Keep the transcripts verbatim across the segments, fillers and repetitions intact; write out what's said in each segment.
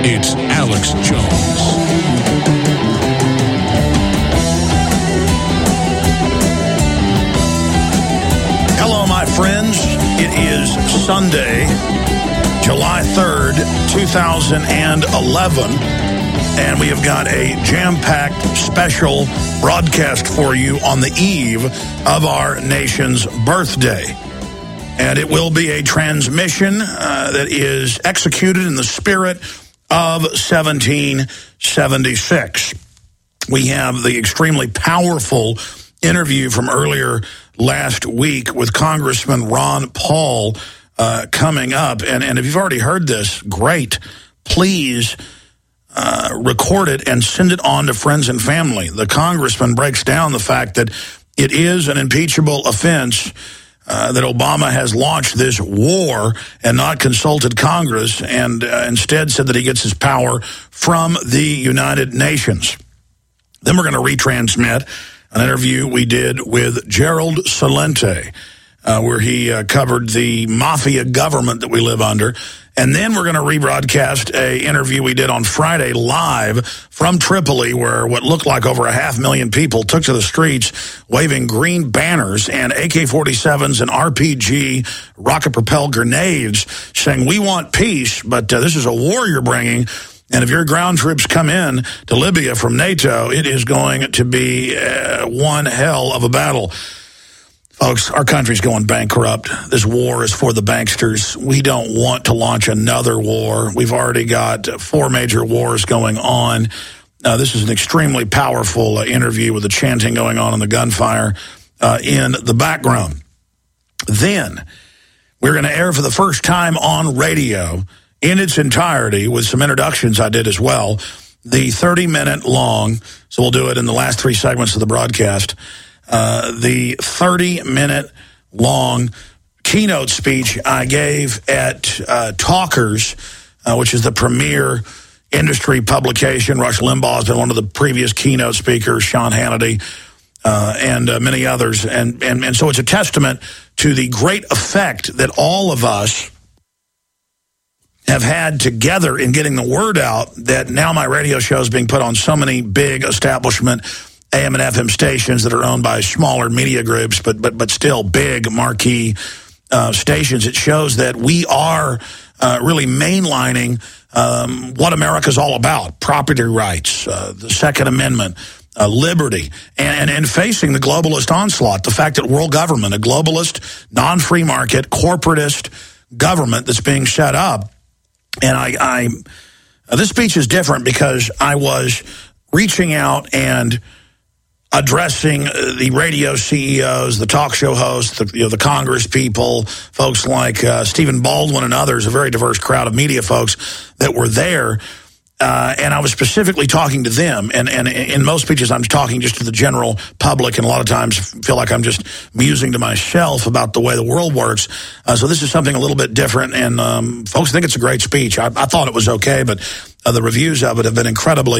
It's Alex Jones. Hello, my friends. It is Sunday, July third, two thousand eleven, and we have got a jam-packed special broadcast for you on the eve of our nation's birthday. And it will be a transmission uh, that is executed in the spirit of seventeen seventy-six. We have the extremely powerful interview from earlier last week with Congressman Ron Paul uh, coming up. And, and if you've already heard this, great. Please uh, record it and send it on to friends and family. The congressman breaks down the fact that it is an impeachable offense Uh, that Obama has launched this war and not consulted Congress, and uh, instead said that he gets his power from the United Nations. Then we're going to retransmit an interview we did with Gerald Celente, uh, where he uh, covered the mafia government that we live under. And then we're going to rebroadcast a interview we did on Friday live from Tripoli, where what looked like over a half million people took to the streets waving green banners and A K forty-sevens and R P G rocket-propelled grenades saying, we want peace, but uh, this is a war you're bringing. And if your ground troops come in to Libya from NATO, it is going to be uh, one hell of a battle. Folks, our country's going bankrupt. This war is for the banksters. We don't want to launch another war. We've already got four major wars going on. Uh, this is an extremely powerful uh, interview with the chanting going on and the gunfire uh, in the background. Then, we're going to air for the first time on radio in its entirety with some introductions I did as well. The thirty-minute long, so we'll do it in the last three segments of the broadcast, Uh, the thirty-minute long keynote speech I gave at uh, Talkers, uh, which is the premier industry publication. Rush Limbaugh has been one of the previous keynote speakers, Sean Hannity, uh, and uh, many others. And, and, and so it's a testament to the great effect that all of us have had together in getting the word out, that now my radio show is being put on so many big establishment A M and F M stations that are owned by smaller media groups, but but but still big marquee uh, stations. It shows that we are uh, really mainlining um, what America's all about: property rights, uh, the Second Amendment, uh, liberty, and, and and facing the globalist onslaught. The fact that world government, a globalist, non-free market, corporatist government that's being set up, and I, I uh, this speech is different because I was reaching out and addressing the radio C E Os, the talk show hosts, the, you know, the Congress people, folks like uh, Stephen Baldwin and others, a very diverse crowd of media folks that were there. Uh, and I was specifically talking to them. And, and in most speeches, I'm talking just to the general public, and a lot of times feel like I'm just musing to myself about the way the world works. Uh, so this is something a little bit different, and um, folks think it's a great speech. I, I thought it was okay, but uh, the reviews of it have been incredibly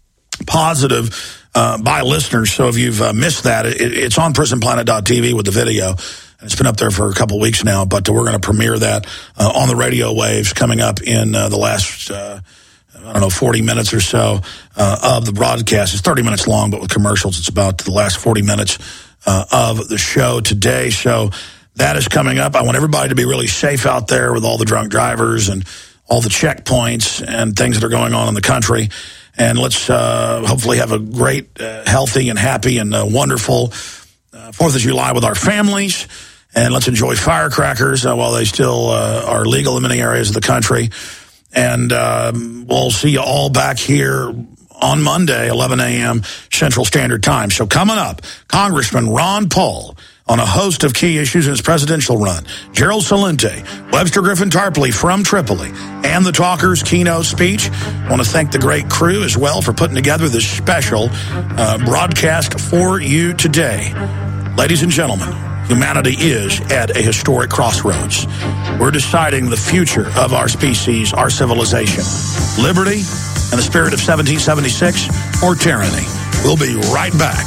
positive uh, by listeners. So if you've uh, missed that, it, it's on prison planet dot t v with the video. It's been up there for a couple of weeks now, but we're going to premiere that uh, on the radio waves coming up in uh, the last, uh, I don't know, forty minutes or so uh, of the broadcast. It's thirty minutes long, but with commercials, it's about the last forty minutes uh, of the show today. So that is coming up. I want everybody to be really safe out there with all the drunk drivers and all the checkpoints and things that are going on in the country. And let's uh, hopefully have a great, uh, healthy, and happy and uh, wonderful uh, fourth of July with our families. And let's enjoy firecrackers uh, while they still uh, are legal in many areas of the country. And um, we'll see you all back here on Monday, eleven a m Central Standard Time. So coming up, Congressman Ron Paul on a host of key issues in his presidential run. Gerald Celente, Webster Griffin Tarpley from Tripoli, and the Talkers keynote speech. I want to thank the great crew as well for putting together this special uh, broadcast for you today. Ladies and gentlemen, humanity is at a historic crossroads. We're deciding the future of our species, our civilization. Liberty and the spirit of seventeen seventy-six, or tyranny. We'll be right back.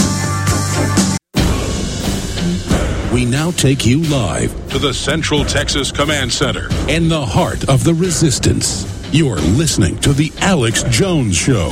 We now take you live to the Central Texas Command Center in the heart of the resistance. You're listening to The Alex Jones Show.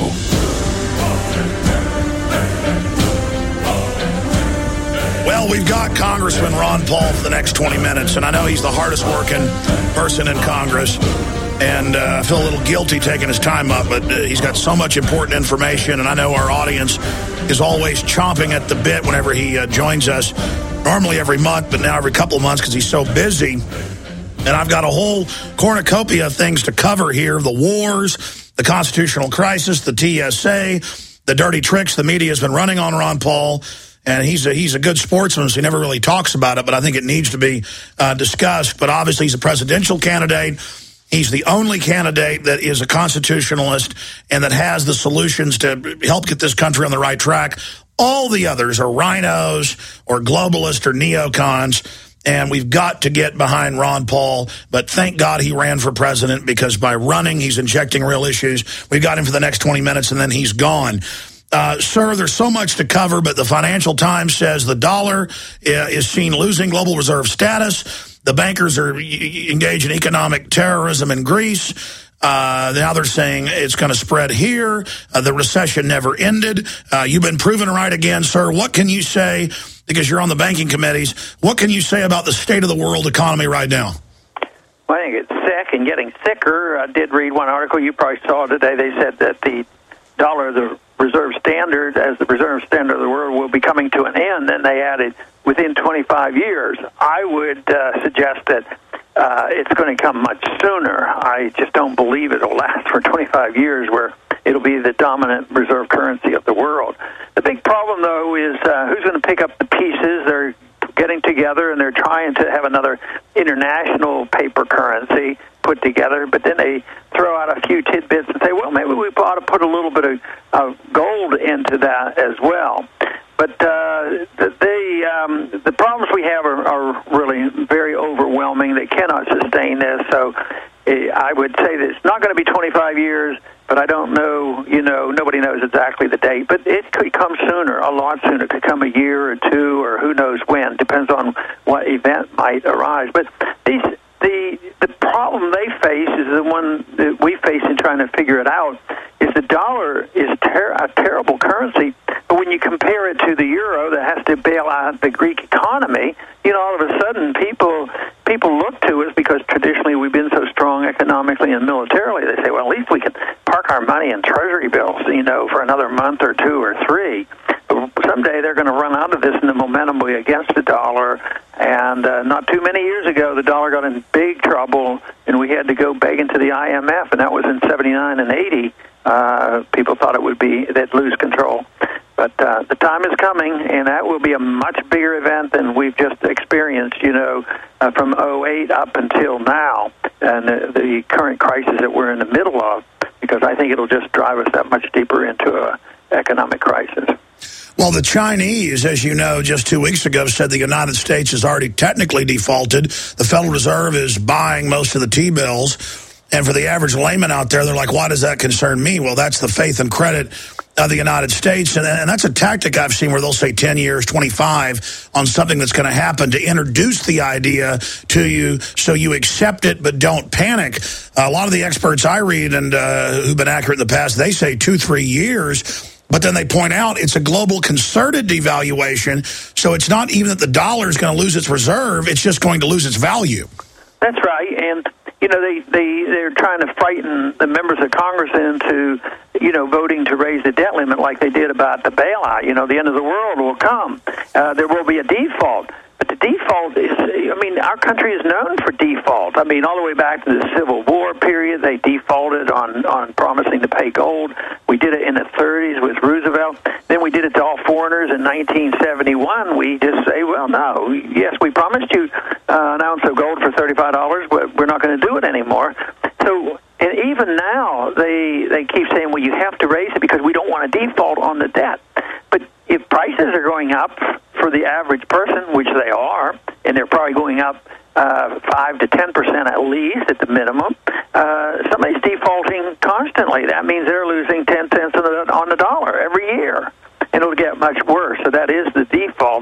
Well, we've got Congressman Ron Paul for the next twenty minutes, and I know he's the hardest working person in Congress, and uh, I feel a little guilty taking his time up, but uh, he's got so much important information, and I know our audience is always chomping at the bit whenever he uh, joins us, normally every month, but now every couple of months because he's so busy. And I've got a whole cornucopia of things to cover here: the wars, the constitutional crisis, the T S A, the dirty tricks the media has been running on Ron Paul. And he's a, he's a good sportsman, so he never really talks about it, but I think it needs to be uh, discussed. But obviously he's a presidential candidate. He's the only candidate that is a constitutionalist and that has the solutions to help get this country on the right track. All the others are rhinos or globalists or neocons. And we've got to get behind Ron Paul. But thank God he ran for president, because by running, he's injecting real issues. We've got him for the next twenty minutes, and then he's gone. Uh, sir, there's so much to cover, but the Financial Times says the dollar is seen losing global reserve status. The bankers are engaged in economic terrorism in Greece. Uh, now they're saying it's going to spread here. Uh, the recession never ended. Uh, you've been proven right again, sir. What can you say, because you're on the banking committees, what can you say about the state of the world economy right now? Well, I think it's sick and getting sicker. I did read one article you probably saw today. They said that the dollar, the reserve standard, as the reserve standard of the world, will be coming to an end. Then they added within twenty-five years. I would uh, suggest that uh, it's going to come much sooner. I just don't believe it will last for twenty-five years where it'll be the dominant reserve currency of the world. The big problem, though, is uh, who's going to pick up the pieces. They're getting together and they're trying to have another international paper currency put together, but then they throw out a few tidbits and say, well, maybe we ought to put a little bit of uh, gold into that as well. But uh, the the, um, the problems we have are, are really very overwhelming. They cannot sustain this. So uh, I would say that it's not going to be twenty-five years, but I don't know, you know, nobody knows exactly the date. But it could come sooner, a lot sooner. It could come a year or two, or who knows when. Depends on what event might arise. But these the the problem they face is the one that we face in trying to figure it out, is the dollar is ter- a terrible currency. But when you compare it to the euro that has to bail out the Greek economy, you know, all of a sudden people people look to us because traditionally we've been so strong economically and militarily. They say, well, at least we can park our money in treasury bills, you know, for another month or two or three. But someday they're going to run out of this, and the momentum will be against the dollar. And uh, not too many years ago, the dollar got in big trouble, and we had to go begging to the I M F, and that was in seventy-nine and eighty. Uh, people thought it would be they'd lose control. But uh, the time is coming, and that will be a much bigger event than we've just experienced, you know, uh, from oh eight up until now, and the, the current crisis that we're in the middle of, because I think it'll just drive us that much deeper into an economic crisis. Well, the Chinese, as you know, just two weeks ago said the United States has already technically defaulted. The Federal Reserve is buying most of the T-bills. And for the average layman out there, they're like, why does that concern me? Well, that's the faith and credit of the United States. And, and that's a tactic I've seen where they'll say ten years, twenty-five on something that's going to happen to introduce the idea to you so you accept it but don't panic. Uh, a lot of the experts I read and uh, who've been accurate in the past, they say two, three years. But then they point out it's a global concerted devaluation. So it's not even that the dollar is going to lose its reserve. It's just going to lose its value. That's right. And you know, they, they, they're trying to frighten the members of Congress into, you know, voting to raise the debt limit like they did about the bailout. You know, the end of the world will come. Uh, there will be a default. But the default is, I mean, our country is known for default. I mean, all the way back to the Civil War period, they defaulted on, on promising to pay gold. We did it in the thirties with Roosevelt. Then we did it to all foreigners in nineteen seventy-one. We just say, well, no, yes, we promised you uh, an ounce of gold for thirty-five dollars, but we're not going to do it anymore. So, and even now, they they keep saying, well, you have to raise it because we don't want to default on the debt. But if prices are going up for the average person, which they are, and they're probably going up uh, five to ten percent at least at the minimum, uh, somebody's defaulting constantly. That means they're losing ten cents on the, on the dollar every year, and it'll get much worse. So that is the default.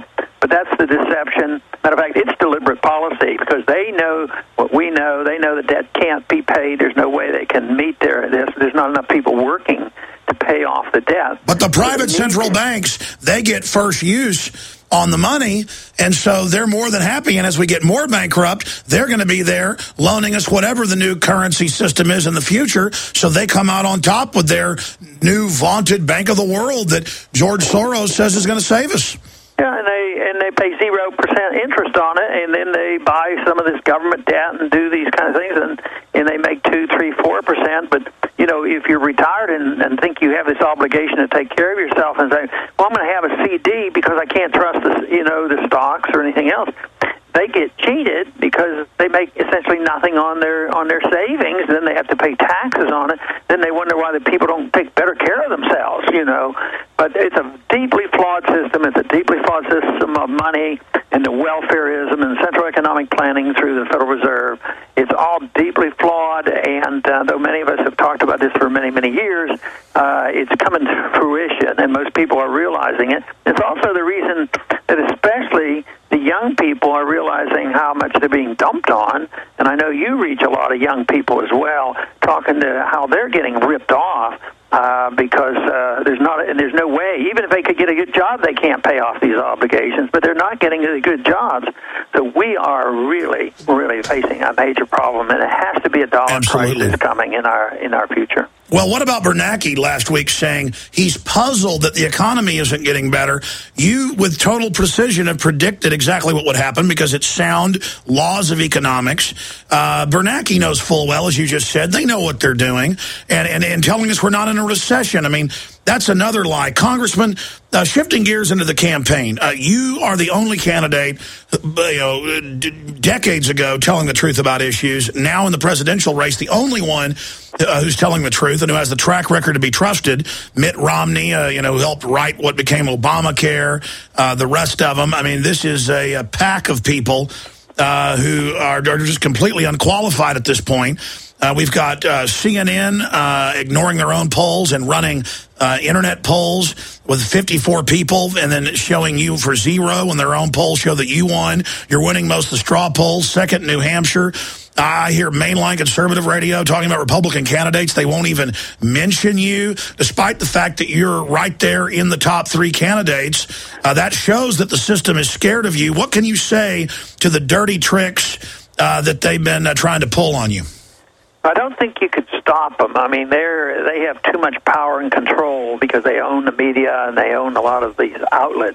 But that's the deception. Matter of fact, it's deliberate policy because they know what we know. They know the debt can't be paid. There's no way they can meet their this. There's not enough people working to pay off the debt. But the private central banks, they get first use on the money, and so they're more than happy. And as we get more bankrupt, they're going to be there loaning us whatever the new currency system is in the future, so they come out on top with their new vaunted Bank of the World that George Soros says is going to save us. Yeah, and they and they pay zero percent interest on it, and then they buy some of this government debt and do these kind of things, and and they make two, three, four percent. But you know, if you're retired and, and think you have this obligation to take care of yourself, and say, well, I'm going to have a C D because I can't trust the you know the stocks or anything else, they get cheated because they make essentially nothing on their on their savings. Then they have to pay taxes on it. Then they wonder why the people don't take better care of themselves. You know, but it's a deeply flawed system. It's a deeply flawed system of money and the welfareism and central economic planning through the Federal Reserve. It's all deeply flawed, and uh, though many of us have talked about this for many, many years, uh, it's coming to fruition, and most people are realizing it. It's also the reason that especially the young people are realizing how much they're being dumped on, and I know you reach a lot of young people as well, talking to how they're getting ripped off. Uh, because uh, there's not, and there's no way. Even if they could get a good job, they can't pay off these obligations. But they're not getting the good jobs, so we are really, really facing a major problem, and it has to be a dollar Absolutely. crisis coming in our in our future. Well, what about Bernanke last week saying he's puzzled that the economy isn't getting better? You, with total precision, have predicted exactly what would happen because it's sound laws of economics. Uh, Bernanke knows full well, as you just said, they know what they're doing, and, and, and telling us we're not in a recession. I mean, that's another lie. Congressman, uh, shifting gears into the campaign, uh, you are the only candidate, you know, d decades ago telling the truth about issues. Now in the presidential race, the only one uh, who's telling the truth and who has the track record to be trusted. Mitt Romney, uh, you know, helped write what became Obamacare. Uh, the rest of them. I mean, this is a, a pack of people uh, who are, are just completely unqualified at this point. Uh, we've got uh, C N N uh, ignoring their own polls and running uh, internet polls with fifty-four people and then showing you for zero when their own polls show that you won. You're winning most of the straw polls, second in New Hampshire. I hear mainline conservative radio talking about Republican candidates. They won't even mention you, despite the fact that you're right there in the top three candidates. Uh, that shows that the system is scared of you. What can you say to the dirty tricks uh, that they've been uh, trying to pull on you? I don't think you could stop them. I mean, they're they have too much power and control because they own the media and they own a lot of these outlets.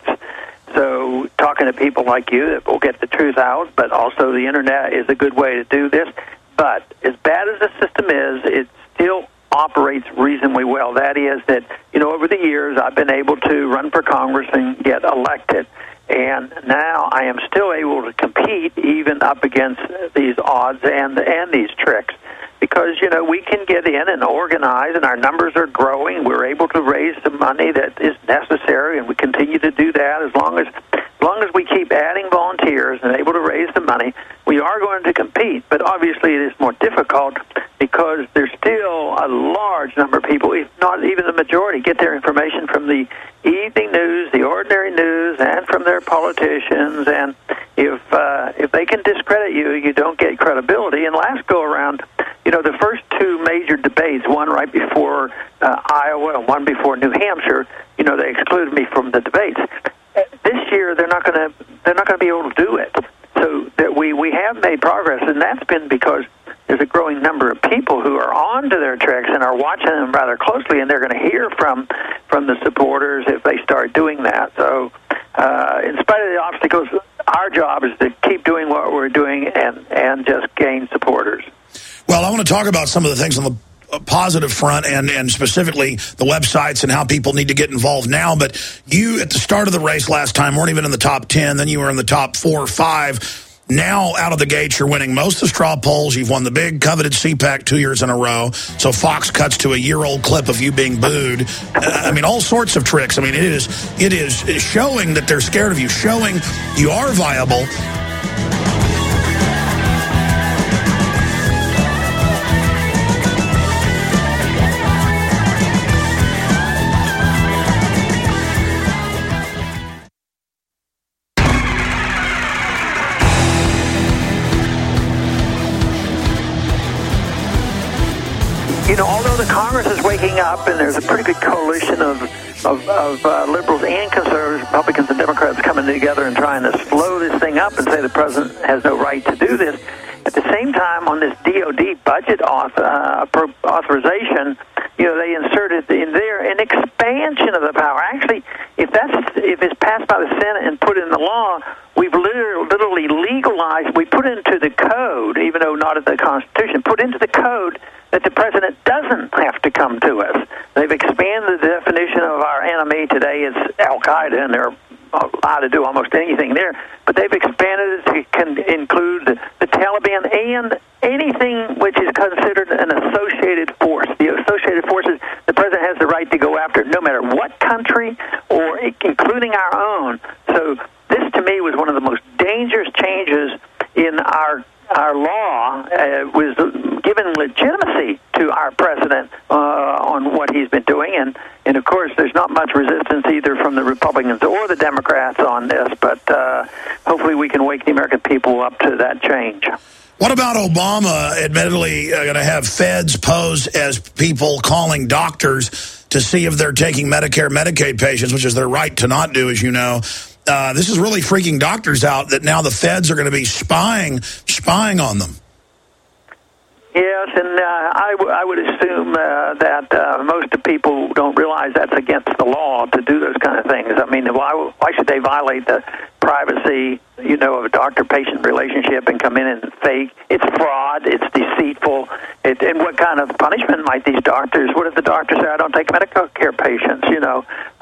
So talking to people like you that will get the truth out, but also the internet is a good way to do this. But as bad as the system is, it still operates reasonably well. That is that, you know, over the years I've been able to run for Congress and get elected. And now I am still able to compete even up against these odds and and these tricks. Because, you know, we can get in and organize, and our numbers are growing. We're able to raise the money that is necessary, and we continue to do that as long as as long as we keep adding volunteers and able to raise the money. We are going to compete, but obviously it is more difficult because there's still a large number of people, if not even the majority, get their information from the evening news, the ordinary news, and from their politicians. And if uh, if they can discredit you, you don't get credibility. And last go around, you know, the first two major debates, one right before uh, Iowa and one before New Hampshire, you know, they excluded me from the debates. This year, they're not going to they're not going to be able to do it. So that we we have made progress, and that's been because there's a growing number of people who are on to their tricks and are watching them rather closely, and they're going to hear from from the supporters if they start doing that. So, uh, in spite of the obstacles, our job is to keep doing what we're doing and and just gain supporters. Well, I want to talk about some of the things on the positive front and, and specifically the websites and how people need to get involved now. But you, at the start of the race last time, weren't even in the top ten. Then you were in the top four or five. Now, out of the gates, you're winning most of the straw polls. You've won the big coveted C PAC two years in a row. So Fox cuts to a year-old clip of you being booed. Uh, I mean, all sorts of tricks. I mean, it is, it is showing that they're scared of you, showing you are viable. Congress is waking up, and there's a pretty good coalition of of, of uh, liberals and conservatives, Republicans and Democrats coming together and trying to slow this thing up and say the president has no right to do this. At the same time, on this D O D budget author, uh, authorization, you know, they inserted in there an expansion of the power. Actually, if that's if it's passed by the Senate and put in the law, we've literally, literally legalized. We put into the code, even though not in the Constitution, put into the code that the president doesn't have to come to us. They've expanded the definition of our enemy today is Al Qaeda, and they're allowed to do almost anything there. But they've expanded it to can include the, the Taliban and anything which is considered an associated force. The associated forces, the president has the right to go after, no matter what country, or including our own. So this, to me, was one of the most dangerous changes in our our law. Uh, was given legitimacy to our president uh, on what he's been doing, and, and of course there's not much resistance either from the Republicans or the Democrats on this, but uh, hopefully we can wake the American people up to that change. What about Obama admittedly uh, going to have feds pose as people calling doctors to see if they're taking Medicare, Medicaid patients, which is their right to not do, as you know. Uh, this is really freaking doctors out that now the feds are going to be spying spying on them. Yes, and uh, I, w- I would assume uh, that uh, most of people don't realize that's against the law to do those kind of things. I mean, why why should they violate the privacy, you know, of a doctor-patient relationship and come in and fake? It's fraud. It's deceitful. It, and what kind of punishment might these doctors? What if the doctor say, "I don't take medical care patients"? You know,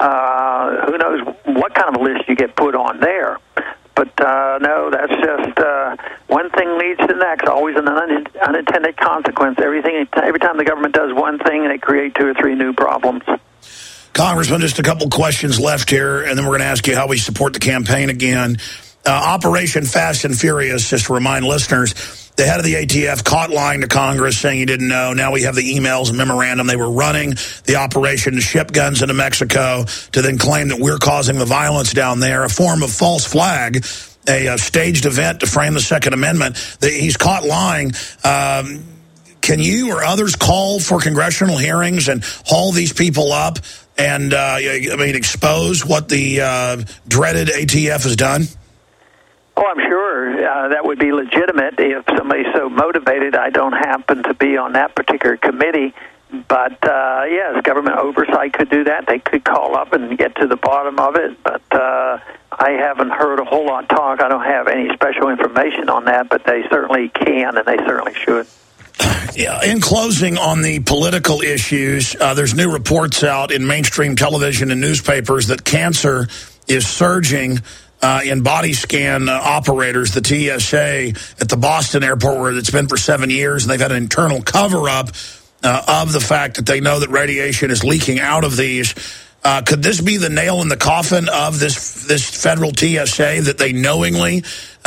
uh, who knows what kind of a list you get put on there. But uh, no, that's just uh, one thing leads to the next. Always an un- unintended consequence. Everything, every time the government does one thing, they create two or three new problems. Congressman, just a couple questions left here, and then we're going to ask you how we support the campaign again. Uh, Operation Fast and Furious, just to remind listeners, the head of the A T F caught lying to Congress, saying he didn't know. Now we have the emails and memorandum. They were running the operation to ship guns into Mexico to then claim that we're causing the violence down there, a form of false flag, a, a staged event to frame the Second Amendment. The, he's caught lying. Um, can you or others call for congressional hearings and haul these people up and, uh, I mean, expose what the uh, dreaded A T F has done? Oh, I'm sure uh, that would be legitimate if somebody's so motivated. I don't happen to be on that particular committee, but uh, yes, government oversight could do that. They could call up and get to the bottom of it, but uh, I haven't heard a whole lot of talk. I don't have any special information on that, but they certainly can, and they certainly should. Yeah, in closing on the political issues, uh, there's new reports out in mainstream television and newspapers that cancer is surging Uh, in body scan uh, operators, the T S A at the Boston airport, where it's been for seven years, and they've had an internal cover-up uh, of the fact that they know that radiation is leaking out of these. Uh, could this be the nail in the coffin of this this federal T S A, that they knowingly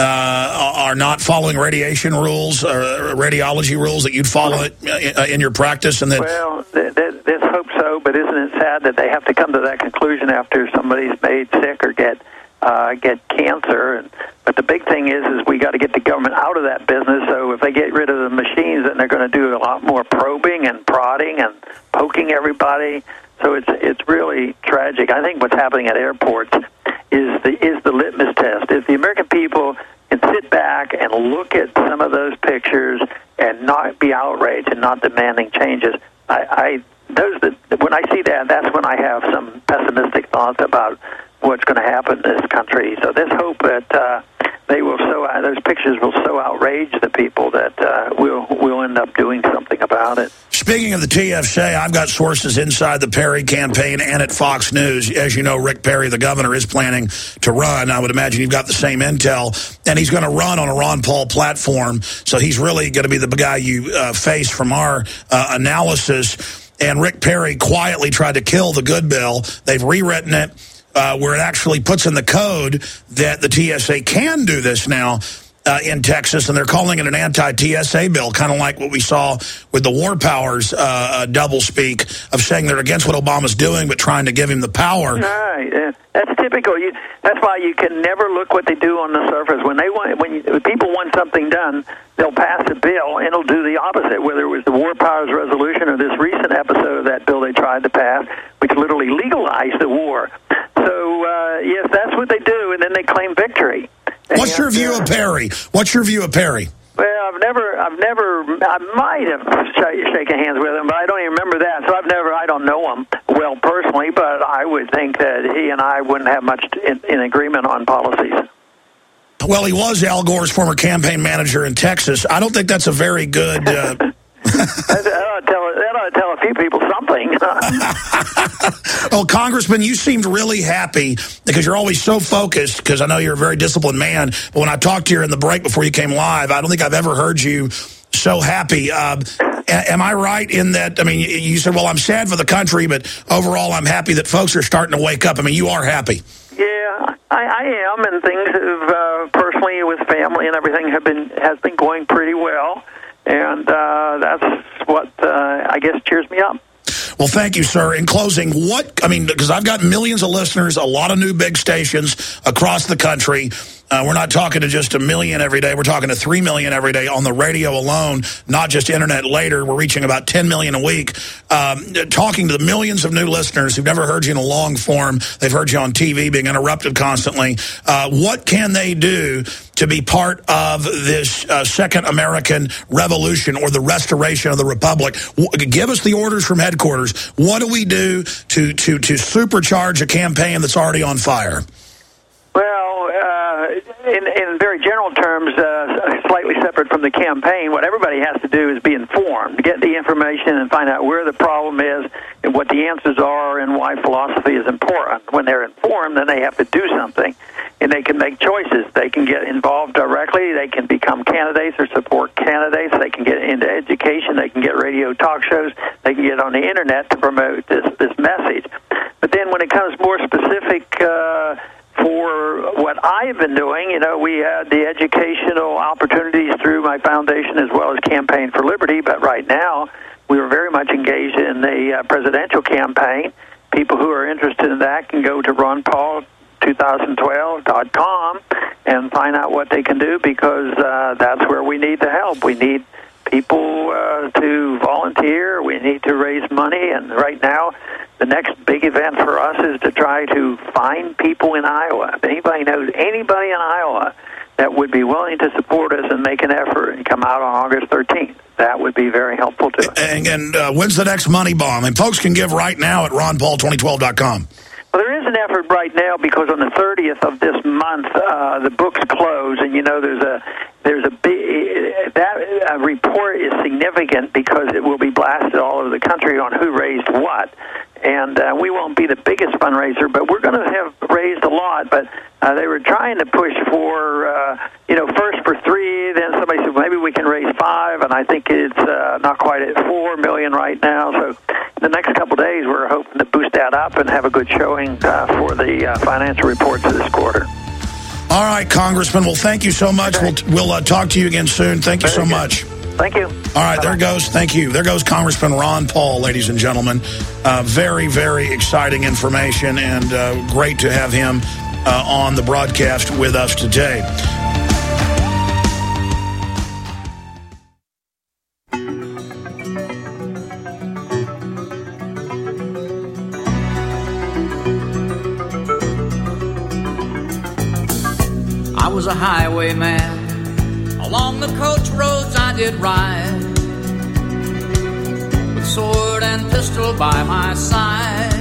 uh, are not following radiation rules or radiology rules that you'd follow it in your practice? And that well, th- th- let's hope so, but isn't it sad that they have to come to that conclusion after somebody's made sick or get Uh, get cancer? But the big thing is, is we got to get the government out of that business. So if they get rid of the machines, then they're going to do a lot more probing and prodding and poking everybody. So it's it's really tragic. I think what's happening at airports is the is the litmus test. If the American people can sit back and look at some of those pictures and not be outraged and not demanding changes, I, I those that when I see that, that's when I have some pessimistic thoughts about what's going to happen in this country. So there's hope that uh, they will so uh, those pictures will so outrage the people that uh, we'll we'll end up doing something about it. Speaking of the T S A, I've got sources inside the Perry campaign and at Fox News. As you know, Rick Perry, the governor, is planning to run. I would imagine you've got the same intel. And he's going to run on a Ron Paul platform. So he's really going to be the guy you uh, face from our uh, analysis. And Rick Perry quietly tried to kill the good bill. They've rewritten it uh, where it actually puts in the code that the T S A can do this now uh, in Texas, and they're calling it an anti-T S A bill, kind of like what we saw with the War Powers uh, doublespeak of saying they're against what Obama's doing but trying to give him the power. Right. Uh, that's typical. You, that's why you can never look what they do on the surface. When they want, when, you, when people want something done, they'll pass a bill and it'll do the opposite, whether it was the War Powers resolution or this recent episode they tried to pass, which literally legalized the war. So, uh, yes, that's what they do, and then they claim victory. What's and, your view uh, of Perry? What's your view of Perry? Well, I've never, I've never, I might have sh- shaken hands with him, but I don't even remember that. So I've never, I don't know him well personally, but I would think that he and I wouldn't have much in, in agreement on policies. Well, he was Al Gore's former campaign manager in Texas. I don't think that's a very good... Uh... that, that, ought to tell, that ought to tell a few people something. Well, Congressman, you seemed really happy because you're always so focused, because I know you're a very disciplined man. But when I talked to you in the break before you came live, I don't think I've ever heard you so happy. Uh, am I right in that, I mean, you said, well, I'm sad for the country, but overall I'm happy that folks are starting to wake up. I mean, you are happy. Yeah, I, I am, and things have, uh, personally with family and everything, have been has been going pretty well, and uh, that's what, uh, I guess, cheers me up. Well, thank you, sir. In closing, what, I mean, because I've got millions of listeners, a lot of new big stations across the country. Uh, we're not talking to just a million every day. We're talking to three million every day on the radio alone, not just internet later. We're reaching about ten million a week. Um, talking to the millions of new listeners who've never heard you in a long form. They've heard you on T V being interrupted constantly. Uh, what can they do to be part of this uh, second American revolution or the restoration of the republic? W- give us the orders from headquarters. What do we do to, to, to supercharge a campaign that's already on fire? Well, uh, in, in very general terms, uh, slightly separate from the campaign, what everybody has to do is be informed, get the information and find out where the problem is and what the answers are and why philosophy is important. When they're informed, then they have to do something, and they can make choices. They can get involved directly. They can become candidates or support candidates. They can get into education. They can get radio talk shows. They can get on the Internet to promote this, this message. But then when it comes more specific uh, for what I've been doing, you know, we had the educational opportunities through my foundation as well as Campaign for Liberty, but right now we are very much engaged in the uh, presidential campaign. People who are interested in that can go to ron paul twenty twelve dot com and find out what they can do, because uh, that's where we need the help. We need people uh, to volunteer. We need to raise money, and right now the next big event for us is to try to find people in Iowa. If anybody knows anybody in Iowa that would be willing to support us and make an effort and come out on August thirteenth, that would be very helpful to us. And, and uh, when's the next money bomb? And folks can give right now at ron paul twenty twelve dot com. Well, there is an effort right now because on the thirtieth of this month, uh, the books close, and you know there's a there's a big that uh, report is significant because it will be blasted all over the country on who raised what. And uh, we won't be the biggest fundraiser, but we're going to have raised a lot. But uh, they were trying to push for, uh, you know, first for three. Then somebody said, well, maybe we can raise five. And I think it's uh, not quite at four million right now. So in the next couple of days, we're hoping to boost that up and have a good showing uh, for the uh, financial reports of this quarter. All right, Congressman. Well, thank you so much. Okay. We'll, we'll uh, talk to you again soon. Thank you Very so good. much. Thank you. All right, Bye-bye. There goes, thank you. There goes Congressman Ron Paul, ladies and gentlemen. Uh, very, very exciting information, and uh, great to have him uh, on the broadcast with us today. I was a highwayman. Along the coach roads I did ride, with sword and pistol by my side.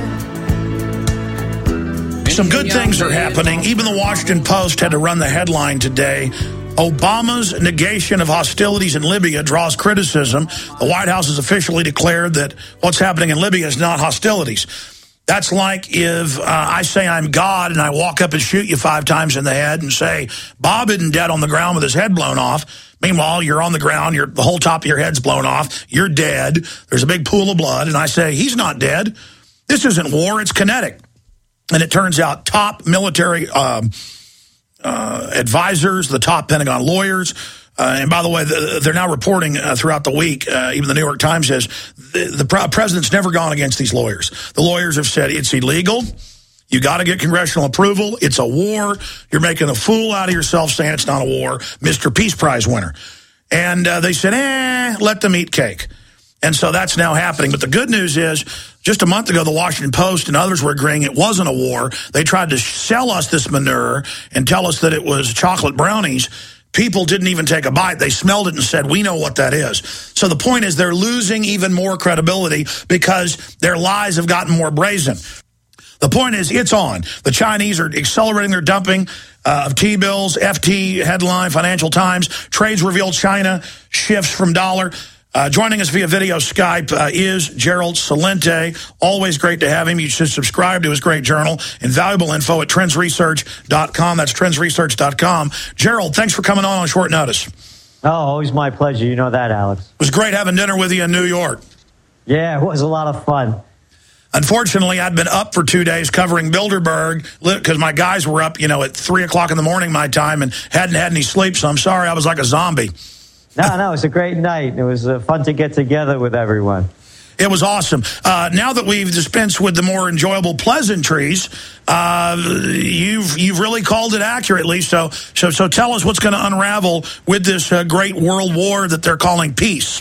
Some good things are happening. Even the Washington Post had to run the headline today. Obama's negation of hostilities in Libya draws criticism. The White House has officially declared that what's happening in Libya is not hostilities. That's like if uh, I say I'm God and I walk up and shoot you five times in the head and say, Bob isn't dead on the ground with his head blown off. Meanwhile, you're on the ground, you're, the whole top of your head's blown off, you're dead, there's a big pool of blood, and I say, he's not dead. This isn't war, it's kinetic. And it turns out top military um, uh, advisors, the top Pentagon lawyers, Uh, and by the way, the, they're now reporting uh, throughout the week, uh, even the New York Times says, the, the president's never gone against these lawyers. The lawyers have said it's illegal. You got to get congressional approval. It's a war. You're making a fool out of yourself saying it's not a war. Mister Peace Prize winner. And uh, they said, eh, let them eat cake. And so that's now happening. But the good news is just a month ago, the Washington Post and others were agreeing it wasn't a war. They tried to sell us this manure and tell us that it was chocolate brownies. People didn't even take a bite. They smelled it and said, we know what that is. So the point is they're losing even more credibility because their lies have gotten more brazen. The point is, it's on. The Chinese are accelerating their dumping uh, of T-bills. F T headline, Financial Times, trades reveal China shifts from dollar. Uh, joining us via video Skype uh, is Gerald Celente. Always great to have him. You should subscribe to his great journal. Invaluable info at trends research dot com. That's trends research dot com. Gerald, thanks for coming on on short notice. Oh, always my pleasure. You know that, Alex. It was great having dinner with you in New York. Yeah, it was a lot of fun. Unfortunately, I'd been up for two days covering Bilderberg because my guys were up, you know, at three o'clock in the morning my time and hadn't had any sleep, so I'm sorry I was like a zombie. No, no, it was a great night. It was uh, fun to get together with everyone. It was awesome. Uh, now that we've dispensed with the more enjoyable pleasantries, uh, you've you've really called it accurately. So so so tell us what's going to unravel with this uh, great world war that they're calling peace.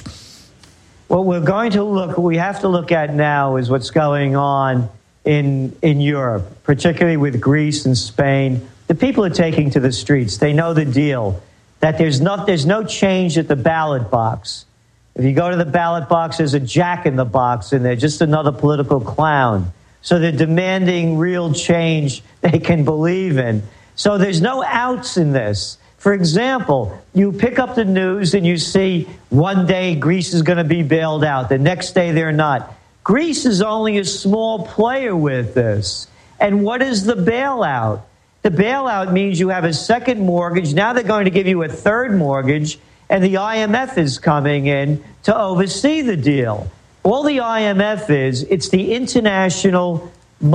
What we're going to look, what we have to look at now is what's going on in in Europe, particularly with Greece and Spain. The people are taking to the streets. They know the deal, that there's no, there's no change at the ballot box. If you go to the ballot box, there's a jack in the box, and they're just another political clown. So they're demanding real change they can believe in. So there's no outs in this. For example, you pick up the news and you see one day Greece is going to be bailed out. The next day they're not. Greece is only a small player with this. And what is the bailout? The bailout means you have a second mortgage. Now they're going to give you a third mortgage, and the I M F is coming in to oversee the deal. All the I M F is, it's the International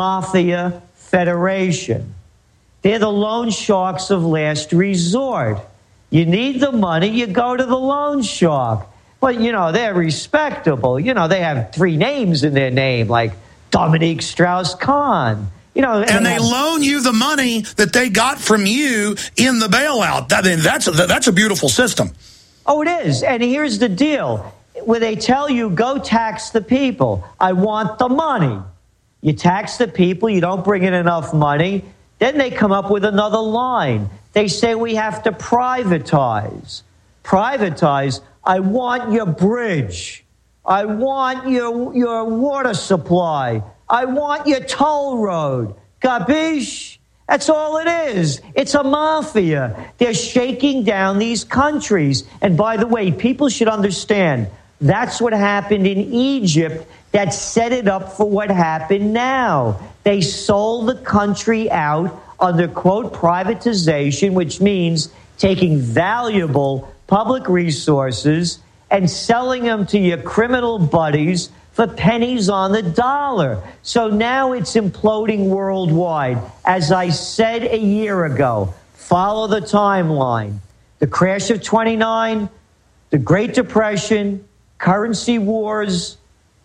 Mafia Federation. They're the loan sharks of last resort. You need the money, you go to the loan shark. But, you know, they're respectable. You know, they have three names in their name, like Dominique Strauss-Kahn. You know, and, and they have, loan you the money that they got from you in the bailout. I mean, that's a, that's a beautiful system. Oh, it is. And here's the deal. Where they tell you, go tax the people. I want the money. You tax the people, you don't bring in enough money. Then they come up with another line. They say we have to privatize. Privatize. I want your bridge. I want your, your water supply. I want your toll road. Capiche? That's all it is. It's a mafia. They're shaking down these countries. And by the way, people should understand, that's what happened in Egypt that set it up for what happened now. They sold the country out under, quote, privatization, which means taking valuable public resources and selling them to your criminal buddies for pennies on the dollar. So now it's imploding worldwide. As I said a year ago, follow the timeline. The crash of twenty-nine, the Great Depression, currency wars,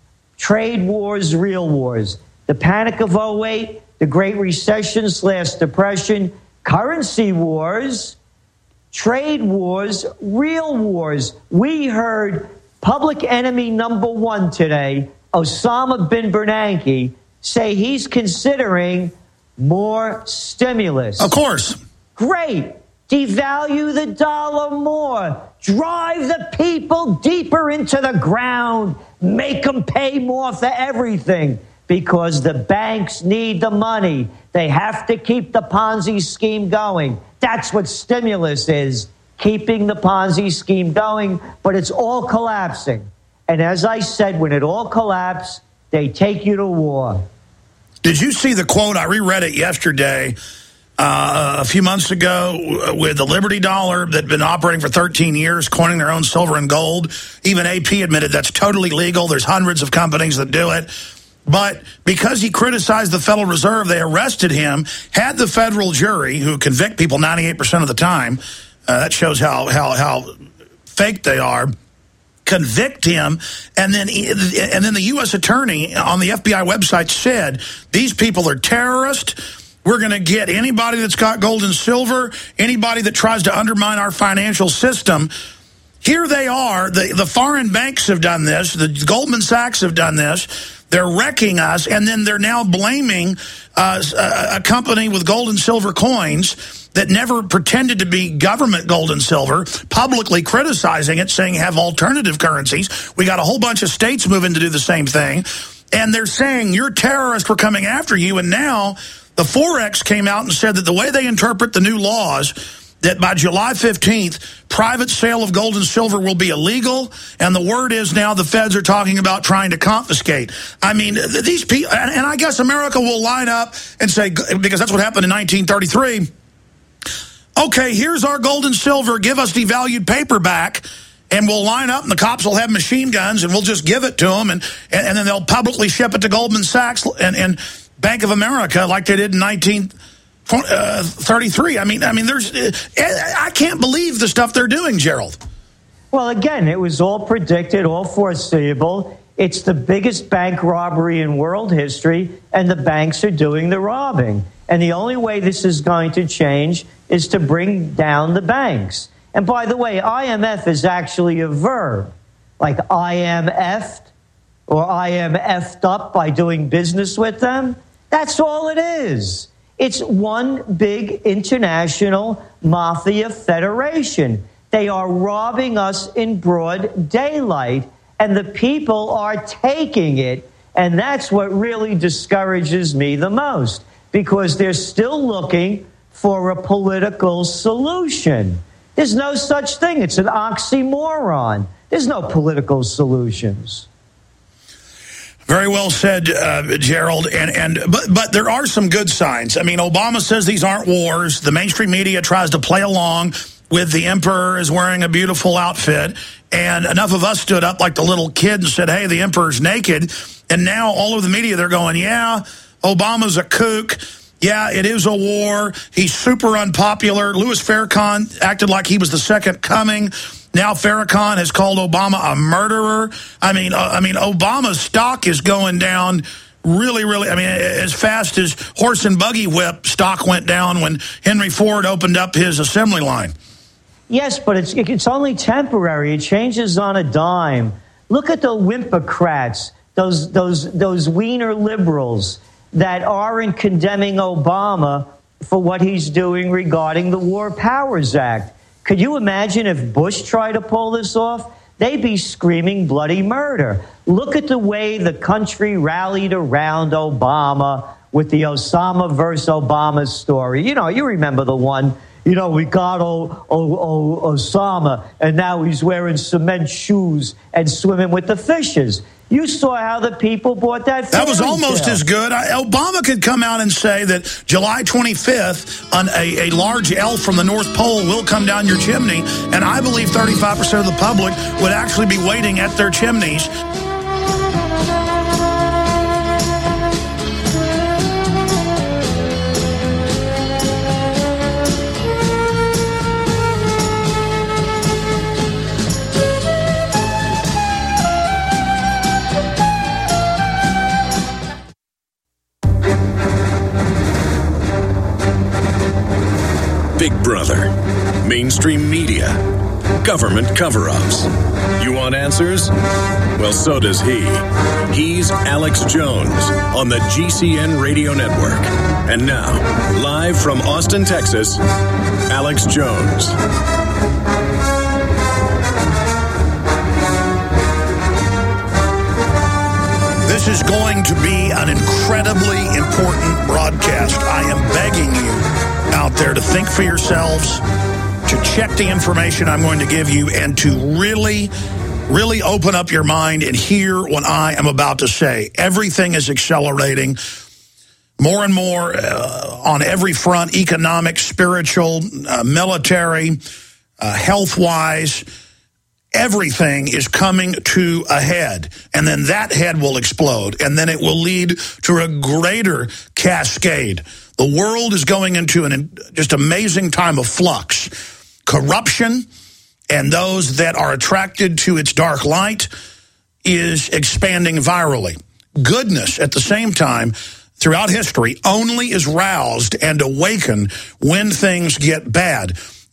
trade wars, real wars. The panic of oh eight, the Great Recession slash Depression, currency wars, trade wars, real wars. We heard public enemy number one today, Osama bin Bernanke, say he's considering more stimulus. Of course. Great. Devalue the dollar more. Drive the people deeper into the ground. Make them pay more for everything because the banks need the money. They have to keep the Ponzi scheme going. That's what stimulus is. Keeping the Ponzi scheme going, but it's all collapsing. And as I said, when it all collapses, they take you to war. Did you see the quote? I reread it yesterday, uh, a few months ago, with the Liberty Dollar that had been operating for thirteen years, coining their own silver and gold. Even A P admitted that's totally legal. There's hundreds of companies that do it. But because he criticized the Federal Reserve, they arrested him, had the federal jury, who convict people ninety-eight percent of the time, Uh, that shows how, how how fake they are, convict him, and then and then the U S attorney on the F B I website said, these people are terrorists. We're going to get anybody that's got gold and silver, anybody that tries to undermine our financial system. here they are. The, the foreign banks have done this. The Goldman Sachs have done this. They're wrecking us, and then they're now blaming uh, a, a company with gold and silver coins that never pretended to be government gold and silver, publicly criticizing it, saying have alternative currencies. We got a whole bunch of states moving to do the same thing, and they're saying you're terrorists, we're coming after you, and now the Forex came out and said that the way they interpret the new laws, that by July fifteenth, private sale of gold and silver will be illegal, and the word is now the feds are talking about trying to confiscate. I mean, these people, and, and I guess America will line up and say, because that's what happened in nineteen thirty-three, okay, here's our gold and silver, give us devalued paper back, and we'll line up, and the cops will have machine guns, and we'll just give it to them, and, and, and then they'll publicly ship it to Goldman Sachs and, and Bank of America like they did in nineteen thirty-three. I mean, I mean, there's, I can't believe the stuff they're doing, Gerald. Well, again, it was all predicted, all foreseeable. It's the biggest bank robbery in world history, and the banks are doing the robbing. And the only way this is going to change is to bring down the banks. And by the way, I M F is actually a verb, like I am effed, or I am effed up by doing business with them. That's all it is. It's one big international mafia federation. They are robbing us in broad daylight, and the people are taking it. And that's what really discourages me the most, because they're still looking for a political solution. There's no such thing. It's an oxymoron. There's no political solutions. Very well said, uh, Gerald. And and but but there are some good signs. I mean, Obama says these aren't wars. The mainstream media tries to play along with the emperor is wearing a beautiful outfit. And enough of us stood up like the little kid and said, hey, the emperor's naked. And now all over the media, they're going, yeah, Obama's a kook. Yeah, it is a war. He's super unpopular. Louis Farrakhan acted like he was the second coming. Now Farrakhan has called Obama a murderer. I mean, uh, I mean, Obama's stock is going down really, really. I mean, as fast as horse and buggy whip stock went down when Henry Ford opened up his assembly line. Yes, but it's it's only temporary. It changes on a dime. Look at the wimpocrats, those those those wiener liberals that aren't condemning Obama for what he's doing regarding the War Powers Act. Could you imagine if Bush tried to pull this off? They'd be screaming bloody murder. Look at the way the country rallied around Obama with the Osama versus Obama story. You know, you remember the one, you know, we got o- o- o- Osama, and now he's wearing cement shoes and swimming with the fishes. You saw how the people bought that. That was almost as good. I, Obama could come out and say that July twenty-fifth, an, a, a large elf from the North Pole will come down your chimney, and I believe thirty-five percent of the public would actually be waiting at their chimneys. Big Brother, mainstream media, government cover-ups. You want answers? Well, so does he. He's Alex Jones on the G C N Radio Network. And now, live from Austin, Texas, Alex Jones. This is going to be an incredibly important broadcast. I am begging you out there to think for yourselves, to check the information I'm going to give you, and to really, really open up your mind and hear what I am about to say. Everything is accelerating more and more uh, on every front, economic, spiritual, uh, military, uh, health-wise. Everything is coming to a head, and then that head will explode, and then it will lead to a greater cascade. The world is going into an just amazing time of flux. Corruption and those that are attracted to its dark light is expanding virally. Goodness, at the same time, throughout history, only is roused and awakened when things get bad.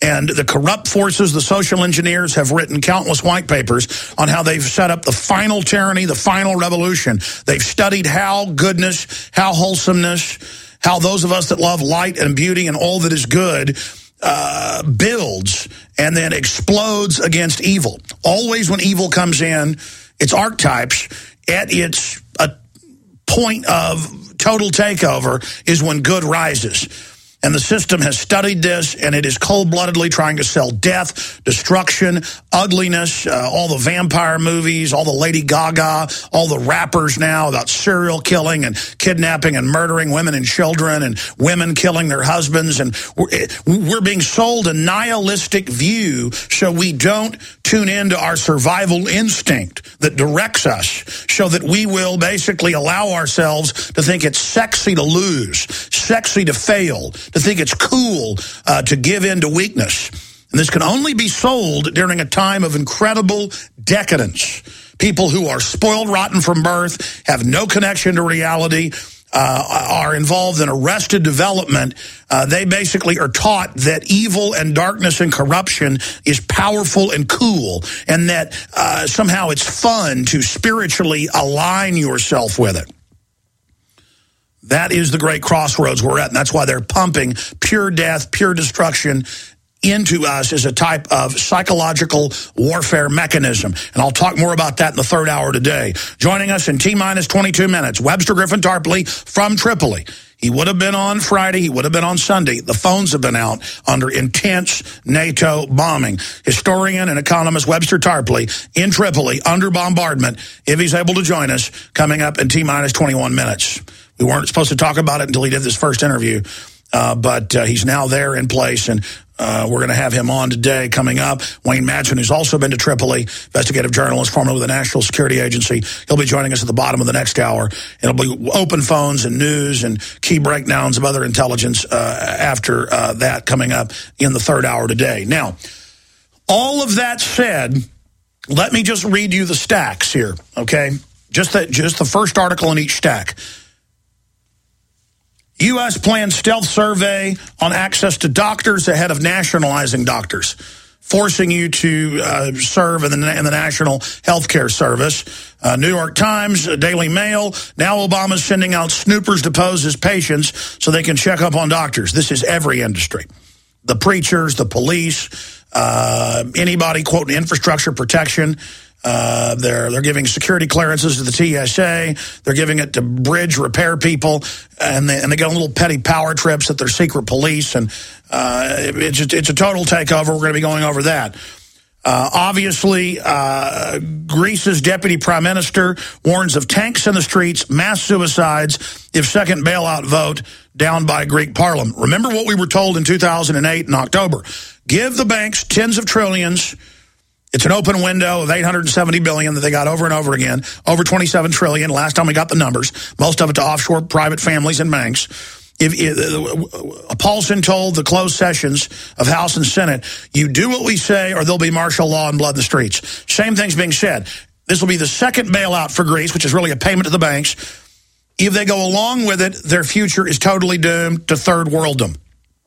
And the corrupt forces, the social engineers, have written countless white papers on how they've set up the final tyranny, the final revolution. They've studied how goodness, how wholesomeness, how those of us that love light and beauty and all that is good uh, builds and then explodes against evil. Always when evil comes in, its archetypes at its a point of total takeover is when good rises. And the system has studied this, and it is cold-bloodedly trying to sell death, destruction, ugliness, uh, all the vampire movies, all the Lady Gaga, all the rappers now about serial killing and kidnapping and murdering women and children and women killing their husbands. And we're, we're being sold a nihilistic view so we don't tune into our survival instinct that directs us, so that we will basically allow ourselves to think it's sexy to lose, sexy to fail, to think it's cool uh, to give in to weakness. And this can only be sold during a time of incredible decadence. People who are spoiled rotten from birth, have no connection to reality, uh, are involved in arrested development. Uh, they basically are taught that evil and darkness and corruption is powerful and cool, and that uh, somehow it's fun to spiritually align yourself with it. That is the great crossroads we're at, and that's why they're pumping pure death, pure destruction into us as a type of psychological warfare mechanism. And I'll talk more about that in the third hour today. Joining us in T-minus twenty-two minutes, Webster Griffin Tarpley from Tripoli. He would have been on Friday. He would have been on Sunday. The phones have been out under intense NATO bombing. Historian and economist Webster Tarpley in Tripoli under bombardment, if he's able to join us, coming up in T-minus twenty-one minutes. We weren't supposed to talk about it until he did this first interview, uh, but uh, he's now there in place, and uh, we're going to have him on today coming up. Wayne Madsen, who's also been to Tripoli, investigative journalist, formerly with the National Security Agency. He'll be joining us at the bottom of the next hour. It'll be open phones and news and key breakdowns of other intelligence uh, after uh, that coming up in the third hour today. Now, all of that said, let me just read you the stacks here, okay? Just the, just the first article in each stack. U S plans stealth survey on access to doctors ahead of nationalizing doctors, forcing you to uh, serve in the, in the National Health Care Service. Uh, New York Times, Daily Mail, now Obama's sending out snoopers to pose as patients so they can check up on doctors. This is every industry. The preachers, the police, uh, anybody quoting infrastructure protection. Uh, they're they're giving security clearances to the T S A. They're giving it to bridge repair people, and they and they get on little petty power trips at their secret police, and uh, it's just, it's a total takeover. We're going to be going over that. Uh, obviously, uh, Greece's deputy prime minister warns of tanks in the streets, mass suicides if second bailout vote down by Greek parliament. Remember what we were told in two thousand eight in October: give the banks tens of trillions. It's an open window of eight hundred seventy billion dollars that they got over and over again, over twenty-seven trillion dollars last time we got the numbers, most of it to offshore private families and banks. If, if Paulson told the closed sessions of House and Senate, you do what we say or there'll be martial law and blood in the streets. Same thing's being said. This will be the second bailout for Greece, which is really a payment to the banks. If they go along with it, their future is totally doomed to third worlddom.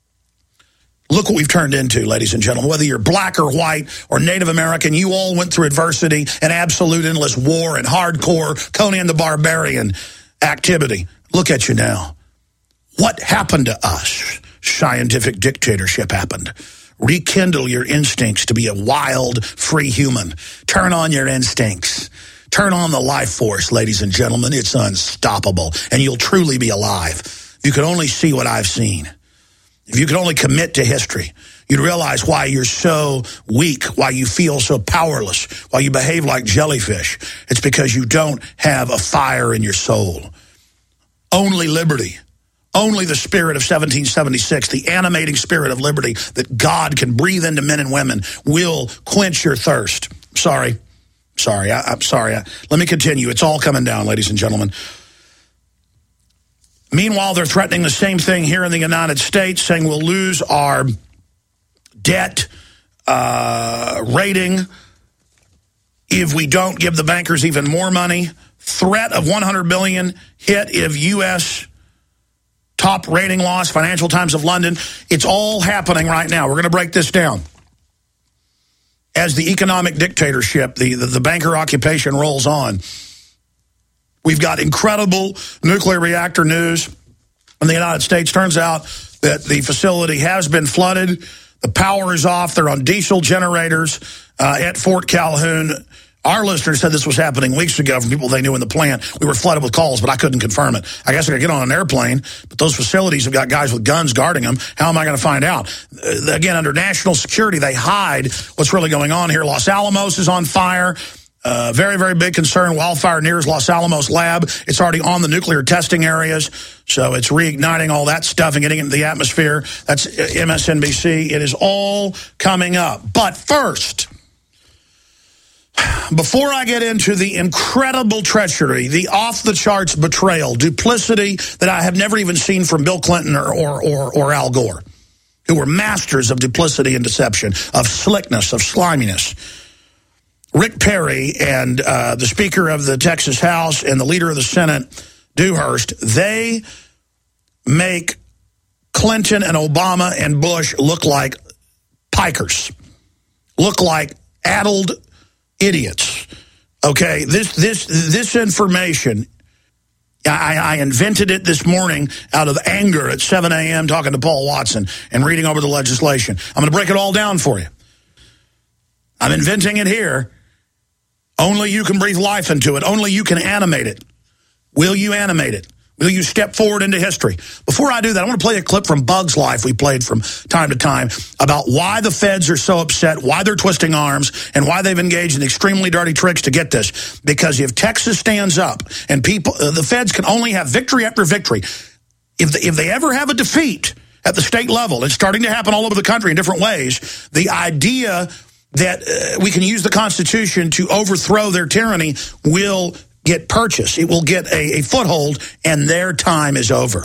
Look what we've turned into, ladies and gentlemen. Whether you're black or white or Native American, you all went through adversity and absolute endless war and hardcore Conan the Barbarian activity. Look at you now. What happened to us? Scientific dictatorship happened. Rekindle your instincts to be a wild, free human. Turn on your instincts. Turn on the life force, ladies and gentlemen. It's unstoppable, and you'll truly be alive. You can only see what I've seen. If you could only commit to history, you'd realize why you're so weak, why you feel so powerless, why you behave like jellyfish. It's because you don't have a fire in your soul. Only liberty, only the spirit of seventeen seventy-six, the animating spirit of liberty that God can breathe into men and women, will quench your thirst. Sorry, sorry, I, I'm sorry. I, let me continue. It's all coming down, ladies and gentlemen. Meanwhile, they're threatening the same thing here in the United States, saying we'll lose our debt uh, rating if we don't give the bankers even more money. Threat of one hundred billion dollars hit if U S top rating loss, Financial Times of London. It's all happening right now. We're going to break this down. As the economic dictatorship, the, the, the banker occupation rolls on, we've got incredible nuclear reactor news in the United States. Turns out that the facility has been flooded. The power is off. They're on diesel generators uh, at Fort Calhoun. Our listeners said this was happening weeks ago from people they knew in the plant. We were flooded with calls, but I couldn't confirm it. I guess I could get on an airplane, but those facilities have got guys with guns guarding them. How am I going to find out? Uh, again, under national security, they hide what's really going on here. Los Alamos is on fire. Uh, very, very big concern. Wildfire nears Los Alamos lab. It's already on the nuclear testing areas, so it's reigniting all that stuff and getting it into the atmosphere. That's M S N B C. It is all coming up. But first, before I get into the incredible treachery, the off-the-charts betrayal, duplicity that I have never even seen from Bill Clinton or, or, or, or Al Gore, who were masters of duplicity and deception, of slickness, of sliminess. Rick Perry and uh, the Speaker of the Texas House and the Leader of the Senate, Dewhurst, they make Clinton and Obama and Bush look like pikers, look like addled idiots. Okay, this this this information, I, I invented it this morning out of anger at seven a m talking to Paul Watson and reading over the legislation. I'm going to break it all down for you. I'm inventing it here. Only you can breathe life into it. Only you can animate it. Will you animate it? Will you step forward into history? Before I do that, I want to play a clip from Bug's Life we played from time to time about why the feds are so upset, why they're twisting arms, and why they've engaged in extremely dirty tricks to get this. Because if Texas stands up and people, uh, the feds can only have victory after victory. If, the, if they ever have a defeat at the state level, it's starting to happen all over the country in different ways, the idea that uh, we can use the Constitution to overthrow their tyranny will get purchase. It will get a, a foothold, and their time is over.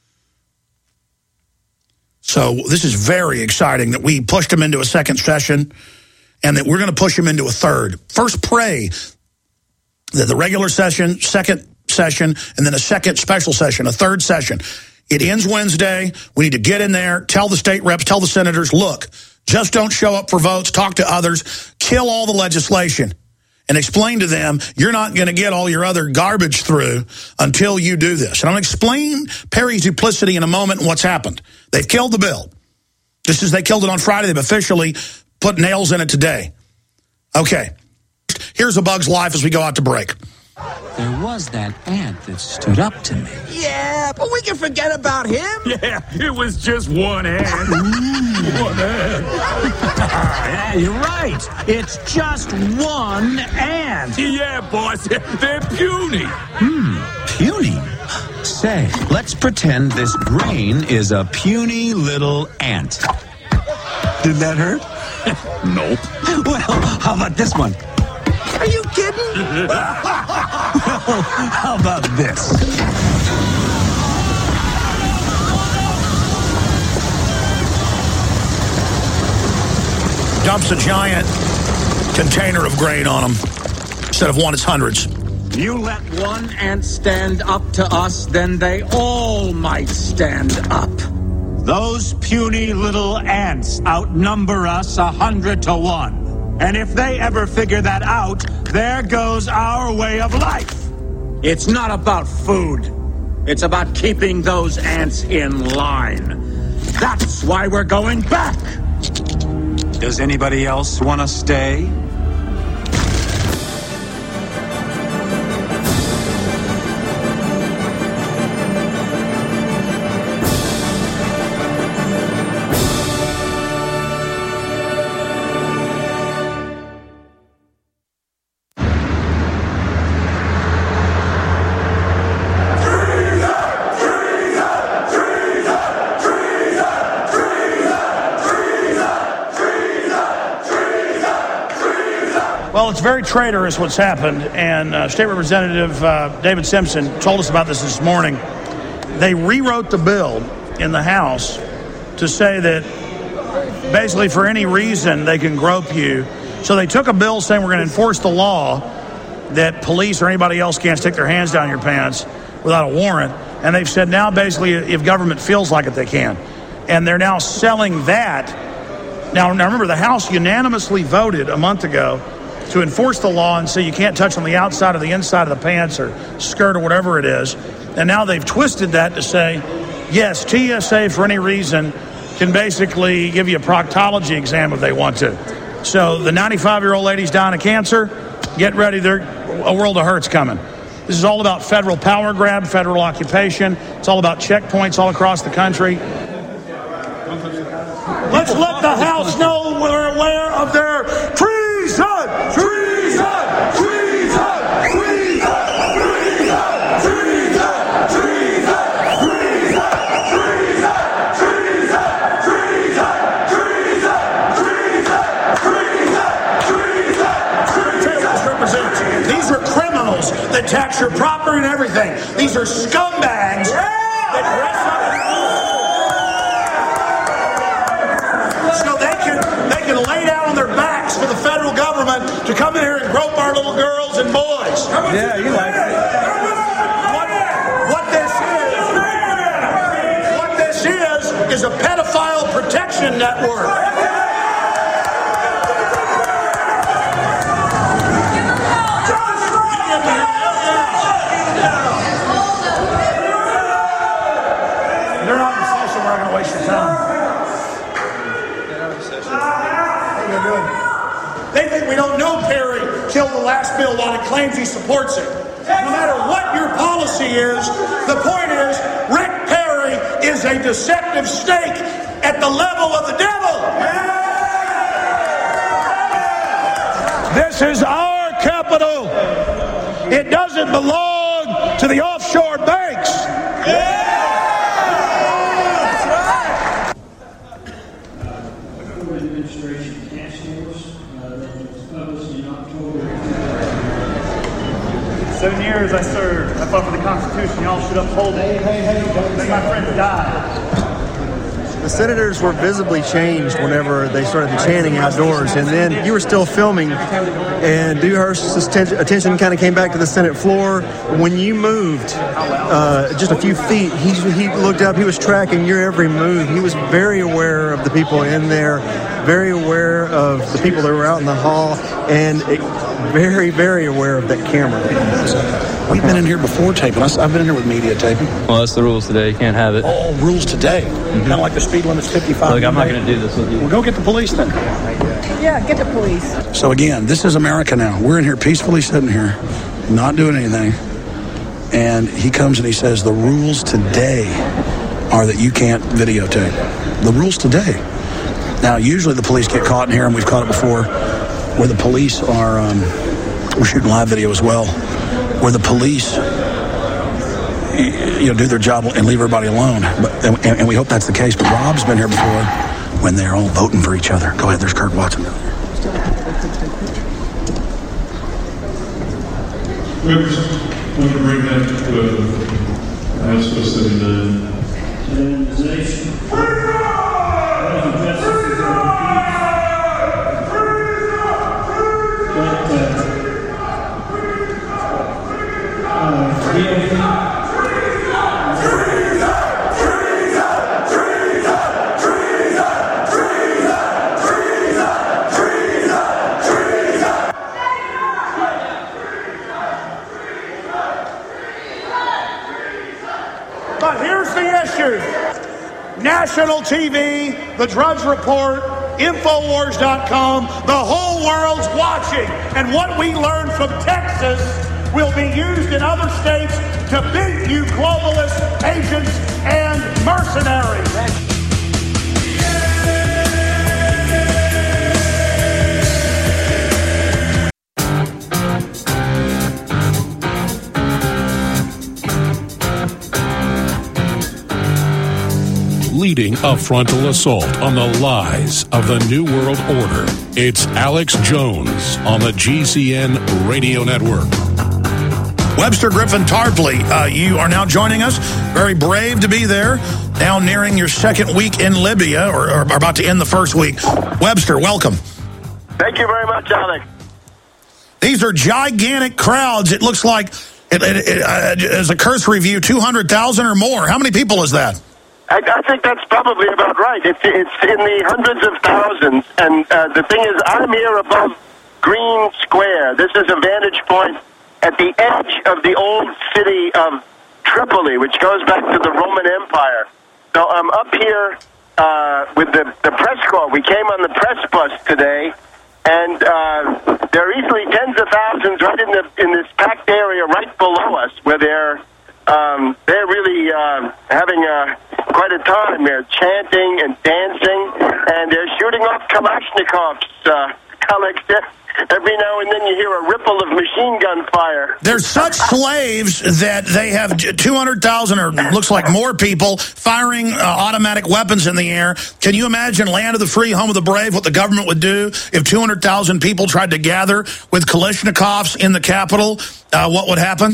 So this is very exciting that we pushed them into a second session and that we're going to push them into a third. First, pray that the regular session, second session, and then a second special session, a third session. It ends Wednesday. We need to get in there, tell the state reps, tell the senators, look, just don't show up for votes, talk to others, kill all the legislation, and explain to them you're not going to get all your other garbage through until you do this. And I'll explain Perry's duplicity in a moment and what's happened. They've killed the bill. Just as they killed it on Friday, they've officially put nails in it today. Okay, here's A Bug's Life as we go out to break. There was that ant that stood up to me. Yeah, but we can forget about him. Yeah, it was just one ant. One ant. Yeah, you're right. It's just one ant. Yeah, boss. They're puny. Hmm, puny? Say, let's pretend this brain is a puny little ant. Did that hurt? Nope. Well, how about this one? Are you kidding? Well, how about this? Dumps a giant container of grain on them. Instead of one, it's hundreds. You let one ant stand up to us, then they all might stand up. Those puny little ants outnumber us a hundred to one. And if they ever figure that out, there goes our way of life. It's not about food. It's about keeping those ants in line. That's why we're going back. Does anybody else want to stay? Well, it's very traitorous what's happened, and uh, State Representative uh, David Simpson told us about this this morning. They rewrote the bill in the House to say that basically for any reason they can grope you. So they took a bill saying we're going to enforce the law that police or anybody else can't stick their hands down your pants without a warrant. And they've said now basically if government feels like it, they can. And they're now selling that. Now, now remember, the House unanimously voted a month ago to enforce the law and say you can't touch on the outside or the inside of the pants or skirt or whatever it is. And now they've twisted that to say, yes, T S A for any reason can basically give you a proctology exam if they want to. So the ninety-five-year-old lady's dying of cancer. Get ready. There, a world of hurt's coming. This is all about federal power grab, federal occupation. It's all about checkpoints all across the country. Let's let the House know we're aware of their treason! Treason! Treason! Treason! Treason! Treason! Treason! These are criminals that tax your property and everything. These are scumbags that dress up so they can they can lay down on their backs for the federal government to come in here and grope our little girls and boys. Yeah, you like it. What, what this is, what this is, is a pedophile protection network. They're not in session. We're not going to waste your time. They think we don't know Perry killed the last bill while he claims he supports it. No matter what your policy is, the point is Rick Perry is a deceptive snake at the level of the devil. This is our capital. It doesn't belong to the offshore banks. Seven years I served. I fought for the Constitution. Y'all should uphold it. Hey, hey, hey, don't make my friends die. The senators were visibly changed whenever they started the chanting outdoors, and then you were still filming, and Dewhurst's attention kind of came back to the Senate floor. When you moved uh, just a few feet, he, he looked up, he was tracking your every move. He was very aware of the people in there, very aware of the people that were out in the hall, and it, very, very aware of that camera. We've been in here before taping. I've been in here with media taping. Well, that's the rules today. You can't have it. Oh, rules today. Mm-hmm. Kind of like the speed limit's fifty-five. Look, I'm not going to do this with you. Well, go get the police then. Yeah, get the police. So again, this is America now. We're in here peacefully sitting here, not doing anything. And he comes and he says the rules today are that you can't videotape. The rules today. Now, usually the police get caught in here, and we've caught it before, where the police are, um, we're shooting live video as well, where the police, you know, do their job and leave everybody alone. But and, and we hope that's the case. But Rob's been here before when they're all voting for each other. Go ahead, there's Kirk Watson down there. Members, I want to bring that to uh, House Bill seventy-nine. Canonization. But here's the issue. National T V, The Drudge Report, Infowars dot com, the whole world's watching. And what we learned from Texas will be used in other states to beat you globalist agents and mercenaries. Leading a frontal assault on the lies of the New World Order. It's Alex Jones on the G C N Radio Network. Webster Griffin Tarpley, uh, you are now joining us. Very brave to be there. Now nearing your second week in Libya, or, or about to end the first week. Webster, welcome. Thank you very much, Alex. These are gigantic crowds. It looks like It, it, it, uh, as a cursory view, two hundred thousand or more. How many people is that? I, I think that's probably about right. It's it's in the hundreds of thousands. And uh, the thing is, I'm here above Green Square. This is a vantage point at the edge of the old city of Tripoli, which goes back to the Roman Empire. So I'm up here uh, with the, the press corps. We came on the press bus today, and uh, there are easily tens of thousands right in the in this packed area right below us, where they're um, they're really uh, having a, quite a time. They're chanting and dancing, and they're shooting off Kalashnikovs. Uh, Alex, every now and then you hear a ripple of machine gun fire. They're such slaves that they have two hundred thousand, or looks like more people, firing uh, automatic weapons in the air. Can you imagine land of the free, home of the brave, what the government would do if two hundred thousand people tried to gather with Kalashnikovs in the capital? Uh, what would happen?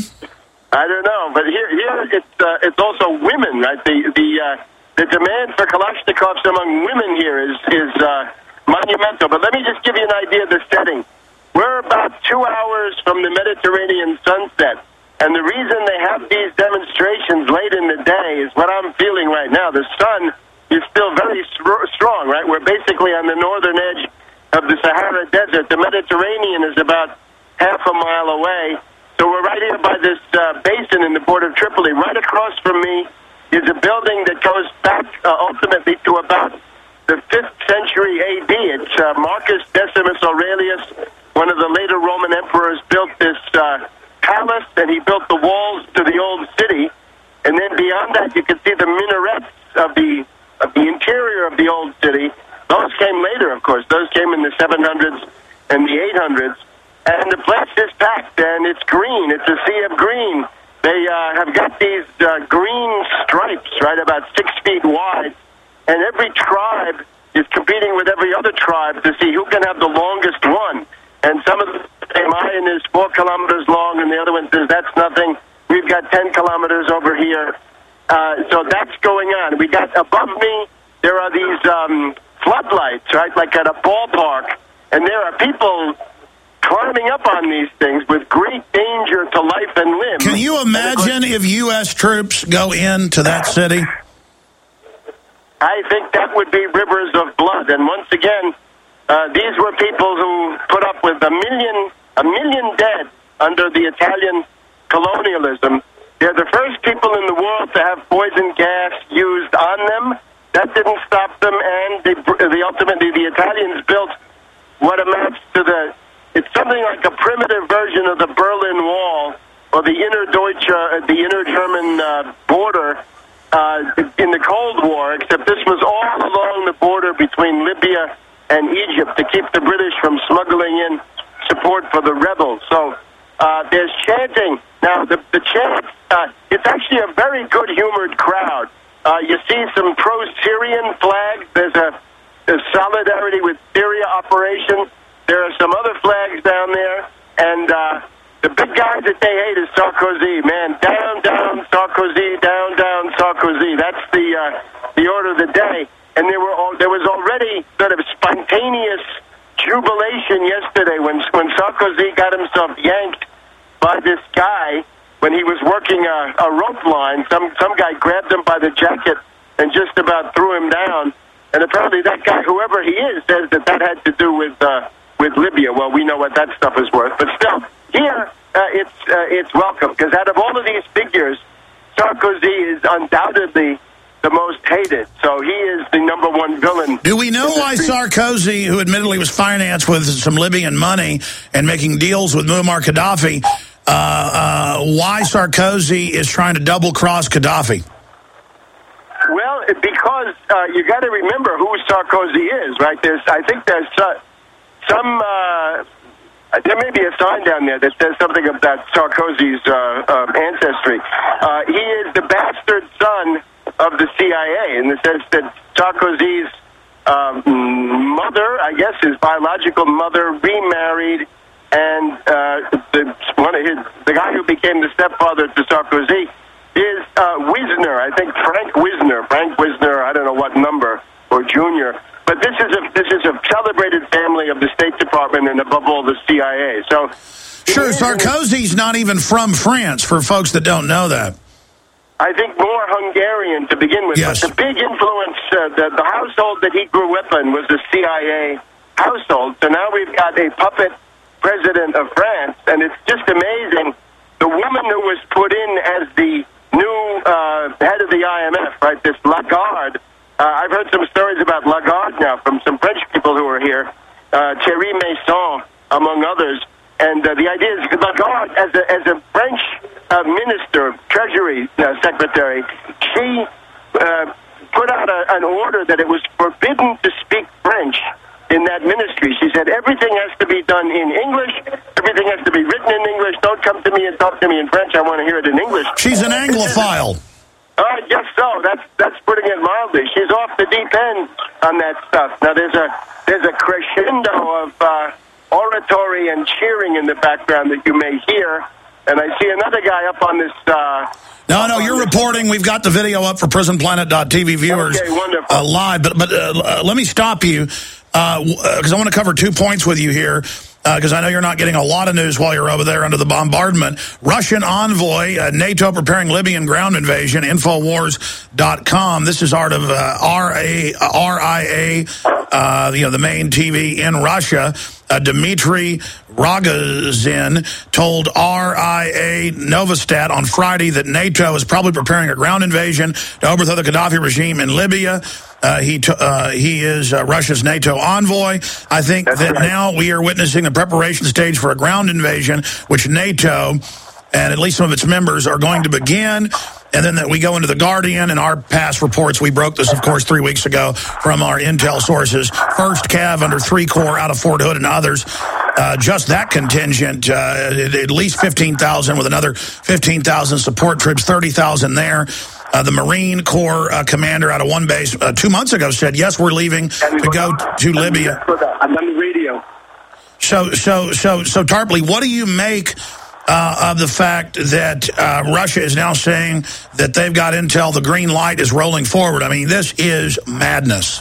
I don't know, but here, here it's uh, it's also women, right? The the uh, the demand for Kalashnikovs among women here is is uh, monumental. But let me just give you an idea of the setting. We're about two hours from the Mediterranean sunset, and the reason they have these demonstrations late in the day is what I'm feeling right now. The sun is still very strong, right? We're basically on the northern edge of the Sahara Desert. The Mediterranean is about half a mile away. So we're right here by this uh, basin in the port of Tripoli. Right across from me is a building that goes back uh, ultimately to about the fifth century A D. It's uh, Marcus Decimus Aurelius, one of the later Roman emperors, built this uh, palace, and he built the walls to the old city. And then beyond that, you can see the minarets of the of the interior of the old city. Those came later, of course. Those came in the seven hundreds and the eight hundreds. And the place is packed, and it's green. It's a sea of green. They uh, have got these uh, green stripes, right, about six feet wide. And every tribe is competing with every other tribe to see who can have the longest one. And some of them say mine is four kilometers long, and the other one says that's nothing. We've got ten kilometers over here. Uh, so that's going on. We got above me, there are these um, floodlights, right, like at a ballpark. And there are people climbing up on these things with great danger to life and limb. Can you imagine if U S troops go into that city? I think that would be rivers of blood. And once again, uh, these were people who put up with a million, a million dead under the Italian colonialism. They're the first people in the world to have poison gas used on them. That didn't stop them, and they, they ultimately the Italians built what amounts to the. It's something like a primitive version of the Berlin Wall or the inner Deutsche, uh, the inner German uh, border uh, in the Cold War, except this was all along the border between Libya and Egypt to keep the British from smuggling in support for the rebels. So uh, there's chanting. Now, the, the chant, uh, it's actually a very good-humored crowd. Uh, you see some pro-Syrian flags. There's a, a solidarity with Syria operation. There are some other flags down there, and uh, the big guy that they hate is Sarkozy. Man, down, down, Sarkozy, down, down, Sarkozy. That's the uh, the order of the day. And there were all, there was already sort of spontaneous jubilation yesterday when when Sarkozy got himself yanked by this guy when he was working a, a rope line. Some some guy grabbed him by the jacket and just about threw him down. And apparently that guy, whoever he is, says that that had to do with. Uh, with Libya. Well, we know what that stuff is worth. But still, here, uh, it's uh, it's welcome, because out of all of these figures, Sarkozy is undoubtedly the most hated. So he is the number one villain. Do we know why Sarkozy, who admittedly was financed with some Libyan money and making deals with Muammar Gaddafi, uh, uh, why Sarkozy is trying to double-cross Gaddafi? Well, because uh, you got to remember who Sarkozy is, right? There's, I think there's... Uh, Some, uh, there may be a sign down there that says something about Sarkozy's uh, uh, ancestry. Uh, he is the bastard son of the C I A, in the sense that Sarkozy's um, mother, I guess his biological mother, remarried, and uh, the, one of his, the guy who became the stepfather to Sarkozy is uh, Wisner, I think Frank Wisner, Frank Wisner, I don't know what number, or Junior. But this is a this is a celebrated family of the State Department and above all the C I A. So Sure, Sarkozy's not even from France, for folks that don't know that. I think more Hungarian to begin with. Yes. But the big influence, uh, the, the household that he grew up in was the C I A household. So now we've got a puppet president of France, and it's just amazing. The woman who was put in as the new uh, head of the I M F, right, this Lagarde, uh, I've heard some stories about Lagarde now from some French people who are here, uh, Thierry Meyssan, among others. And uh, the idea is Lagarde, as a, as a French uh, minister, Treasury uh, secretary, she uh, put out a, an order that it was forbidden to speak French in that ministry. She said, everything has to be done in English, everything has to be written in English, don't come to me and talk to me in French, I want to hear it in English. She's an Anglophile. Oh, I guess so. That's that's putting it mildly. She's off the deep end on that stuff. Now, there's a there's a crescendo of uh, oratory and cheering in the background that you may hear, and I see another guy up on this... Uh, No, no, you're reporting. We've got the video up for prison planet dot t v viewers okay, wonderful. Uh, live. But but uh, let me stop you, because uh, I want to cover two points with you here, because uh, I know you're not getting a lot of news while you're over there under the bombardment. Russian envoy, uh, NATO preparing Libyan ground invasion, Infowars dot com. This is art of uh, R I A, uh, you know, the main T V in Russia. Uh, Dmitry Rogozin told R I A Novostat on Friday that NATO is probably preparing a ground invasion to overthrow the Gaddafi regime in Libya. Uh, he t- uh, he is uh, Russia's NATO envoy. I think That's that right. Now we are witnessing the preparation stage for a ground invasion, which NATO and at least some of its members are going to begin. And then that we go into The Guardian and our past reports. We broke this, of course, three weeks ago from our intel sources. First Cav under three Corps out of Fort Hood and others. Uh, just that contingent, uh, at, at least fifteen thousand with another fifteen thousand support troops, thirty thousand there. Uh, the Marine Corps uh, commander out of one base uh, two months ago said, yes, we're leaving to go to Libya. I'm on the radio. So, so, so, so, Tarpley, what do you make Uh, of the fact that uh, Russia is now saying that they've got intel, the green light is rolling forward? I mean, this is madness.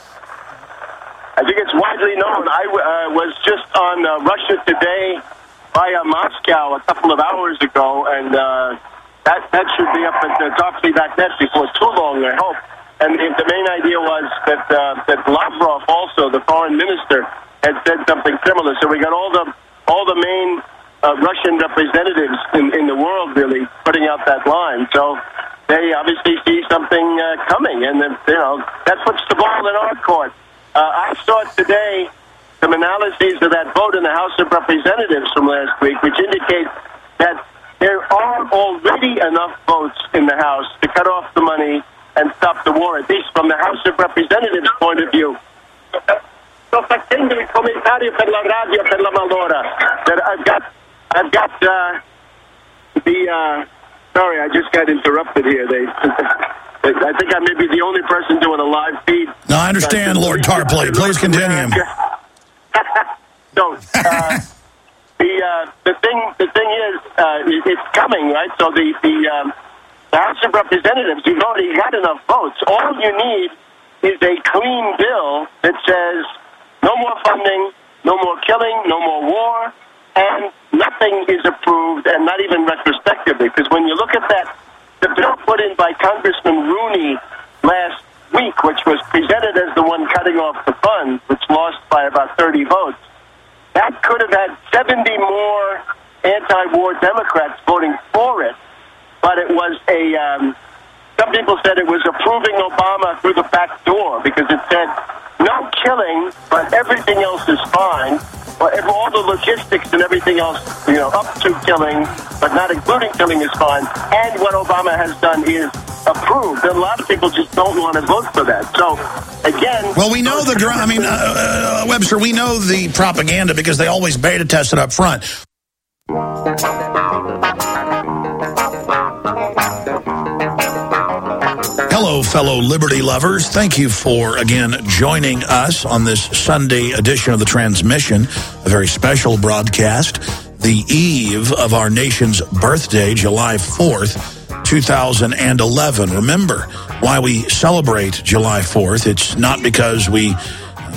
I think it's widely known. I uh, was just on uh, Russia Today via Moscow a couple of hours ago, and uh, that that should be up at the Doxley dot net before too long, I hope. And the, the main idea was that uh, that Lavrov, also the foreign minister, had said something similar. So we got all the all the main Uh, Russian representatives in, in the world really putting out that line. So they obviously see something uh, coming, and then, you know, that puts the ball in our court. Uh, I saw today some analyses of that vote in the House of Representatives from last week, which indicate that there are already enough votes in the House to cut off the money and stop the war, at least from the House of Representatives' point of view. Sto facendo il commentario per la radio per la Malora. That I've got I've got uh, the, uh, sorry, I just got interrupted here. They, I think I may be the only person doing a live feed. No, I understand, uh, Lord Tarpley. Please continue. So, uh, the, uh, the thing, the thing is, uh, it's coming, right? So the, the, um, the House of Representatives, you've already got enough votes. All you need is a clean bill that says no more funding, no more killing, no more war, and nothing is approved, and not even retrospectively. Because when you look at that, the bill put in by Congressman Rooney last week, which was presented as the one cutting off the funds, which lost by about thirty votes, that could have had seventy more anti-war Democrats voting for it, but it was a... Um, some people said it was approving Obama through the back door, because it said no killing, but everything else is fine. All the logistics and everything else, you know, up to killing, but not including killing is fine. And what Obama has done is approved. And a lot of people just don't want to vote for that. So, again... Well, we know the... I mean, uh, uh, Webster, we know the propaganda because they always beta test it up front. Hello, fellow liberty lovers. Thank you for, again, joining us on this Sunday edition of the transmission, a very special broadcast, the eve of our nation's birthday, July fourth, two thousand eleven. Remember why we celebrate July fourth. It's not because we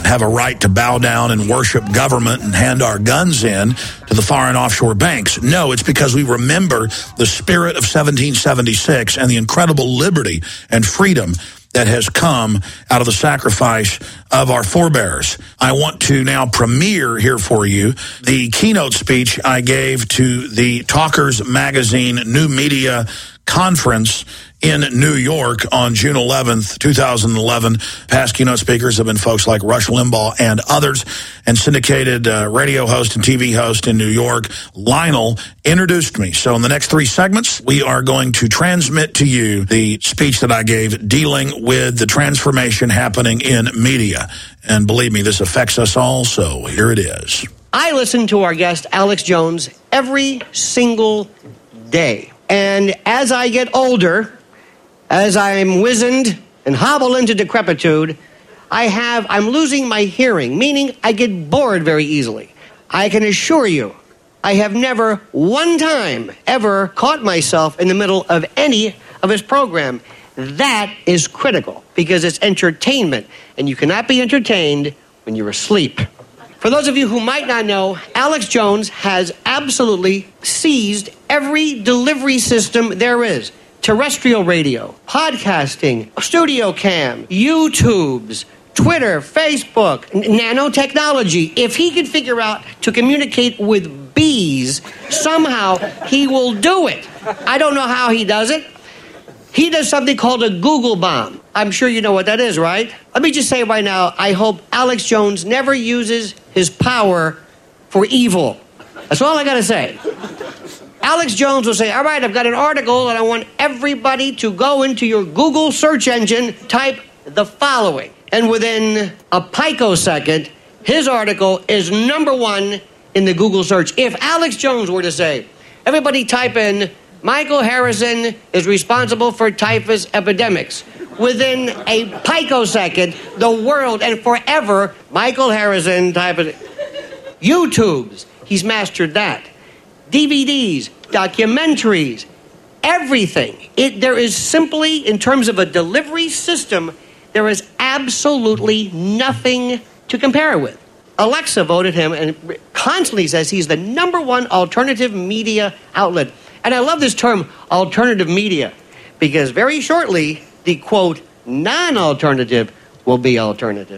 have a right to bow down and worship government and hand our guns in to the foreign offshore banks. No, it's because we remember the spirit of seventeen seventy-six and the incredible liberty and freedom that has come out of the sacrifice of our forebears. I want to now premiere here for you the keynote speech I gave to the Talkers Magazine New Media Conference in New York on June eleventh, two thousand eleven. Past keynote speakers have been folks like Rush Limbaugh and others, and syndicated uh, radio host and T V host in New York, Lionel, introduced me. So in the next three segments, we are going to transmit to you the speech that I gave dealing with the transformation happening in media. And believe me, this affects us all, so here it is. I listen to our guest, Alex Jones, every single day. And as I get older, as I'm wizened and hobble into decrepitude, I have, I'm losing my hearing, meaning I get bored very easily. I can assure you, I have never one time ever caught myself in the middle of any of his program. That is critical because it's entertainment, and you cannot be entertained when you're asleep. For those of you who might not know, Alex Jones has absolutely seized every delivery system there is. Terrestrial radio, podcasting, studio cam, YouTubes, Twitter, Facebook, nanotechnology. If he can figure out to communicate with bees, somehow he will do it. I don't know how he does it. He does something called a Google bomb. I'm sure you know what that is, right? Let me just say right now, I hope Alex Jones never uses his power for evil. That's all I got to say. Alex Jones will say, all right, I've got an article and I want everybody to go into your Google search engine, type the following. And within a picosecond, his article is number one in the Google search. If Alex Jones were to say, everybody type in, Michael Harrison is responsible for typhus epidemics. Within a picosecond, the world and forever, Michael Harrison typhus. YouTubes, he's mastered that. D V Ds, documentaries, everything. It, there is simply, in terms of a delivery system, there is absolutely nothing to compare it with. Alexa voted him and constantly says he's the number one alternative media outlet. And I love this term, alternative media, because very shortly, the, quote, non-alternative will be alternative.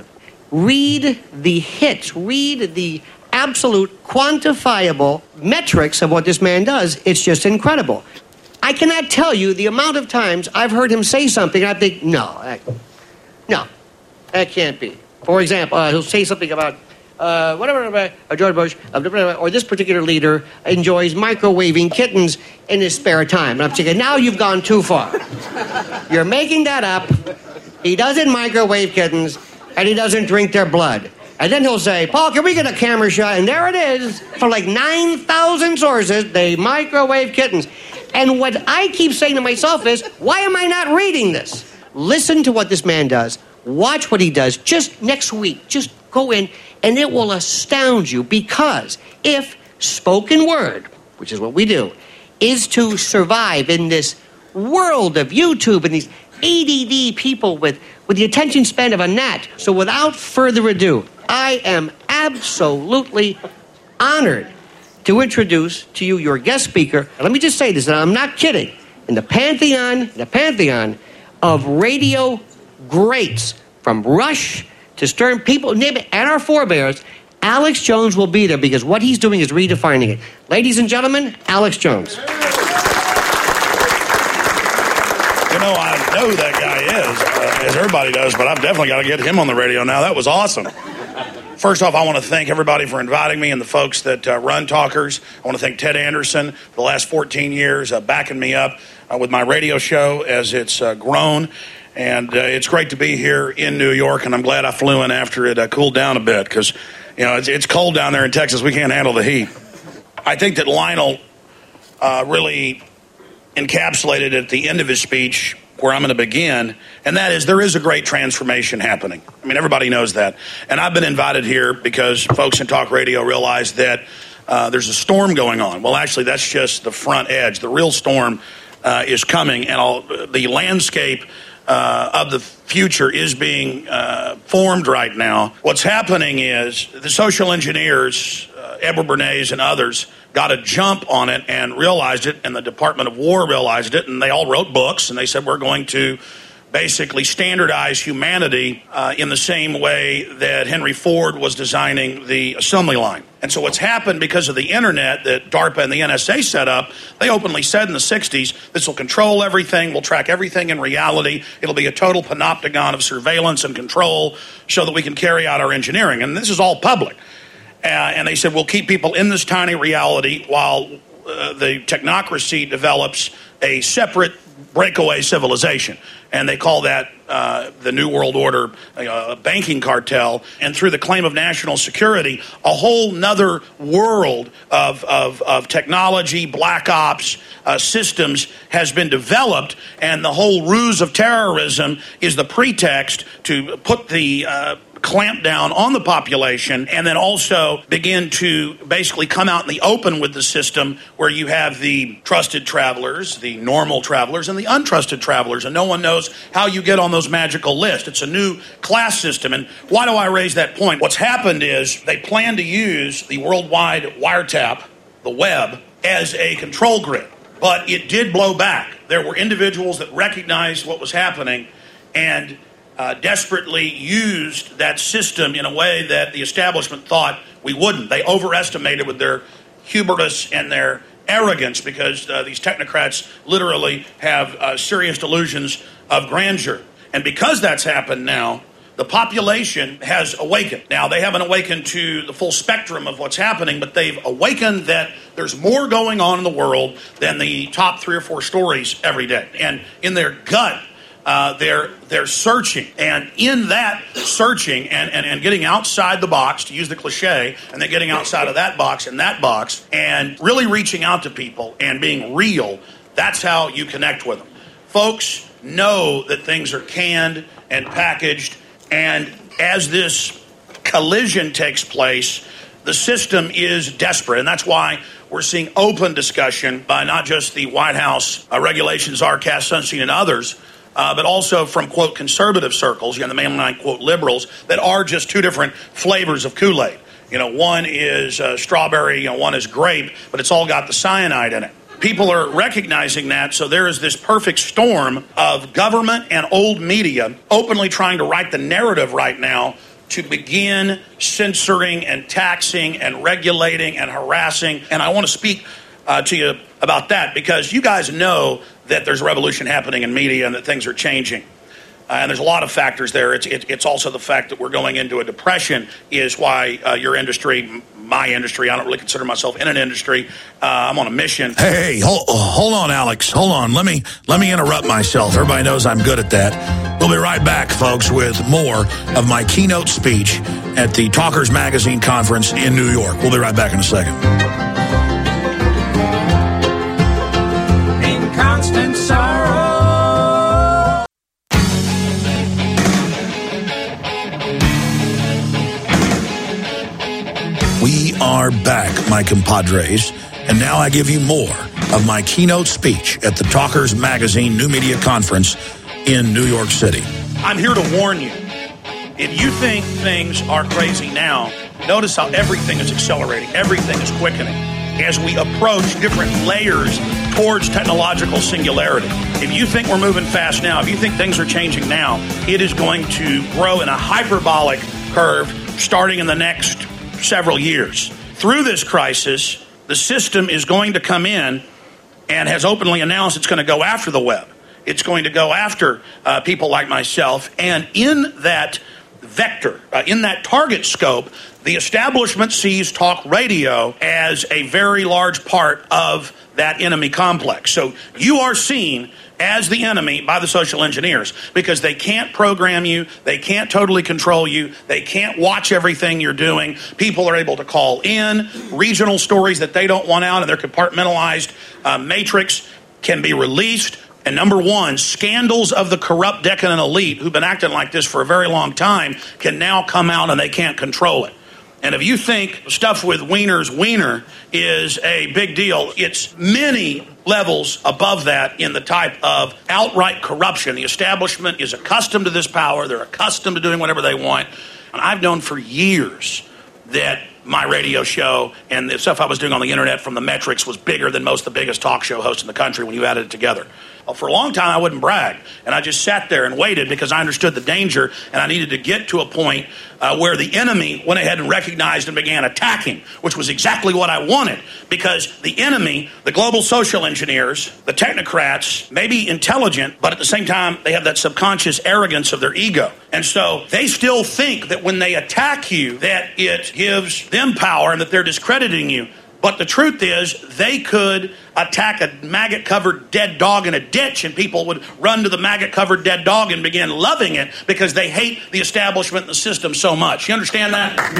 Read the hits. Read the absolute quantifiable metrics of what this man does. It's just incredible. I cannot tell you the amount of times I've heard him say something and I think, no, that, no, that can't be. For example, uh, he'll say something about Uh, whatever, uh, George Bush, uh, or this particular leader enjoys microwaving kittens in his spare time. And I'm thinking, now you've gone too far. You're making that up. He doesn't microwave kittens, and he doesn't drink their blood. And then he'll say, Paul, can we get a camera shot? And there it is, for like nine thousand sources, they microwave kittens. And what I keep saying to myself is, why am I not reading this? Listen to what this man does. Watch what he does just next week. Just go in, and it will astound you, because if spoken word, which is what we do, is to survive in this world of YouTube and these A D D people with, with the attention span of a gnat. So without further ado, I am absolutely honored to introduce to you your guest speaker. And let me just say this, and I'm not kidding. In the pantheon, the pantheon of radio greats, from Rush to Stern, people, name it, and our forebears, Alex Jones will be there because what he's doing is redefining it. Ladies and gentlemen, Alex Jones. You know, I know who that guy is, uh, as everybody does, but I've definitely got to get him on the radio now. That was awesome. First off, I want to thank everybody for inviting me and the folks that uh, run Talkers. I want to thank Ted Anderson for the last fourteen years uh, backing me up uh, with my radio show as it's uh, grown. And uh, it's great to be here in New York, and I'm glad I flew in after it uh, cooled down a bit, because, you know, it's, it's cold down there in Texas. We can't handle the heat. I think that Lionel uh, really encapsulated at the end of his speech where I'm going to begin, and that is there is a great transformation happening. I mean, everybody knows that. And I've been invited here because folks in talk radio realize that uh, there's a storm going on. Well, actually, that's just the front edge. The real storm uh, is coming, and I'll, the landscape uh, of the future is being uh, formed right now. What's happening is the social engineers, uh, Edward Bernays and others, got a jump on it and realized it, and the Department of War realized it, and they all wrote books, and they said, we're going to basically standardize humanity uh, in the same way that Henry Ford was designing the assembly line. And so what's happened because of the internet that DARPA and the N S A set up, they openly said in the sixties, this will control everything, we'll track everything in reality, it'll be a total panopticon of surveillance and control so that we can carry out our engineering. And this is all public. Uh, and they said, we'll keep people in this tiny reality while uh, the technocracy develops a separate breakaway civilization. And they call that uh, the New World Order, uh, a banking cartel. And through the claim of national security, a whole nother world of, of, of technology, black ops, uh, systems has been developed. And the whole ruse of terrorism is the pretext to put the uh, clamp down on the population, and then also begin to basically come out in the open with the system where you have the trusted travelers, the normal travelers, and the untrusted travelers, and no one knows how you get on those magical lists. It's a new class system. And why do I raise that point? What's happened is they plan to use the worldwide wiretap, the web, as a control grid. But it did blow back. There were individuals that recognized what was happening and Uh, desperately used that system in a way that the establishment thought we wouldn't. They overestimated with their hubris and their arrogance, because uh, these technocrats literally have uh, serious delusions of grandeur. And because that's happened now, the population has awakened. Now, they haven't awakened to the full spectrum of what's happening, but they've awakened that there's more going on in the world than the top three or four stories every day. And in their gut, Uh, they're they're searching, and in that searching and, and, and getting outside the box, to use the cliche, and then getting outside of that box and that box, and really reaching out to people and being real, that's how you connect with them. Folks know that things are canned and packaged, and as this collision takes place, the system is desperate, and that's why we're seeing open discussion by not just the White House uh, regulations czar, Cass Sunstein, and others, Uh, but also from, quote, conservative circles, you know, the mainline, quote, liberals, that are just two different flavors of Kool-Aid. You know, one is uh, strawberry, you know, one is grape, but it's all got the cyanide in it. People are recognizing that, so there is this perfect storm of government and old media openly trying to write the narrative right now to begin censoring and taxing and regulating and harassing. And I want to speak uh, to you about that, because you guys know that there's a revolution happening in media and that things are changing. Uh, and there's a lot of factors there. It's it, it's also the fact that we're going into a depression is why uh, your industry, my industry, I don't really consider myself in an industry. Uh, I'm on a mission. Hey, hold, hold on, Alex. Hold on. Let me let me interrupt myself. Everybody knows I'm good at that. We'll be right back, folks, with more of my keynote speech at the Talkers Magazine conference in New York. We'll be right back in a second. Constant sorrow. We are back, my compadres, and now I give you more of my keynote speech at the Talkers Magazine New Media Conference in New York City. I'm here to warn you. If you think things are crazy now, notice how everything is accelerating, everything is quickening as we approach different layers towards technological singularity. If you think we're moving fast now, if you think things are changing now, it is going to grow in a hyperbolic curve starting in the next several years. Through this crisis, the system is going to come in and has openly announced it's going to go after the web. It's going to go after uh, people like myself. And in that vector, uh, in that target scope, the establishment sees talk radio as a very large part of that enemy complex. So you are seen as the enemy by the social engineers, because they can't program you, they can't totally control you, they can't watch everything you're doing. People are able to call in regional stories that they don't want out, and their compartmentalized uh, matrix can be released. And number one, scandals of the corrupt, decadent elite who've been acting like this for a very long time can now come out, and they can't control it. And if you think stuff with Wiener's Wiener is a big deal, it's many levels above that in the type of outright corruption. The establishment is accustomed to this power. They're accustomed to doing whatever they want. And I've known for years that my radio show and the stuff I was doing on the internet from the metrics was bigger than most of the biggest talk show hosts in the country when you added it together. Well, for a long time, I wouldn't brag. And I just sat there and waited because I understood the danger, and I needed to get to a point uh, where the enemy went ahead and recognized and began attacking, which was exactly what I wanted. Because the enemy, the global social engineers, the technocrats, may be intelligent, but at the same time, they have that subconscious arrogance of their ego. And so they still think that when they attack you, that it gives them power and that they're discrediting you. But the truth is, they could attack a maggot-covered dead dog in a ditch, and people would run to the maggot-covered dead dog and begin loving it because they hate the establishment and the system so much. You understand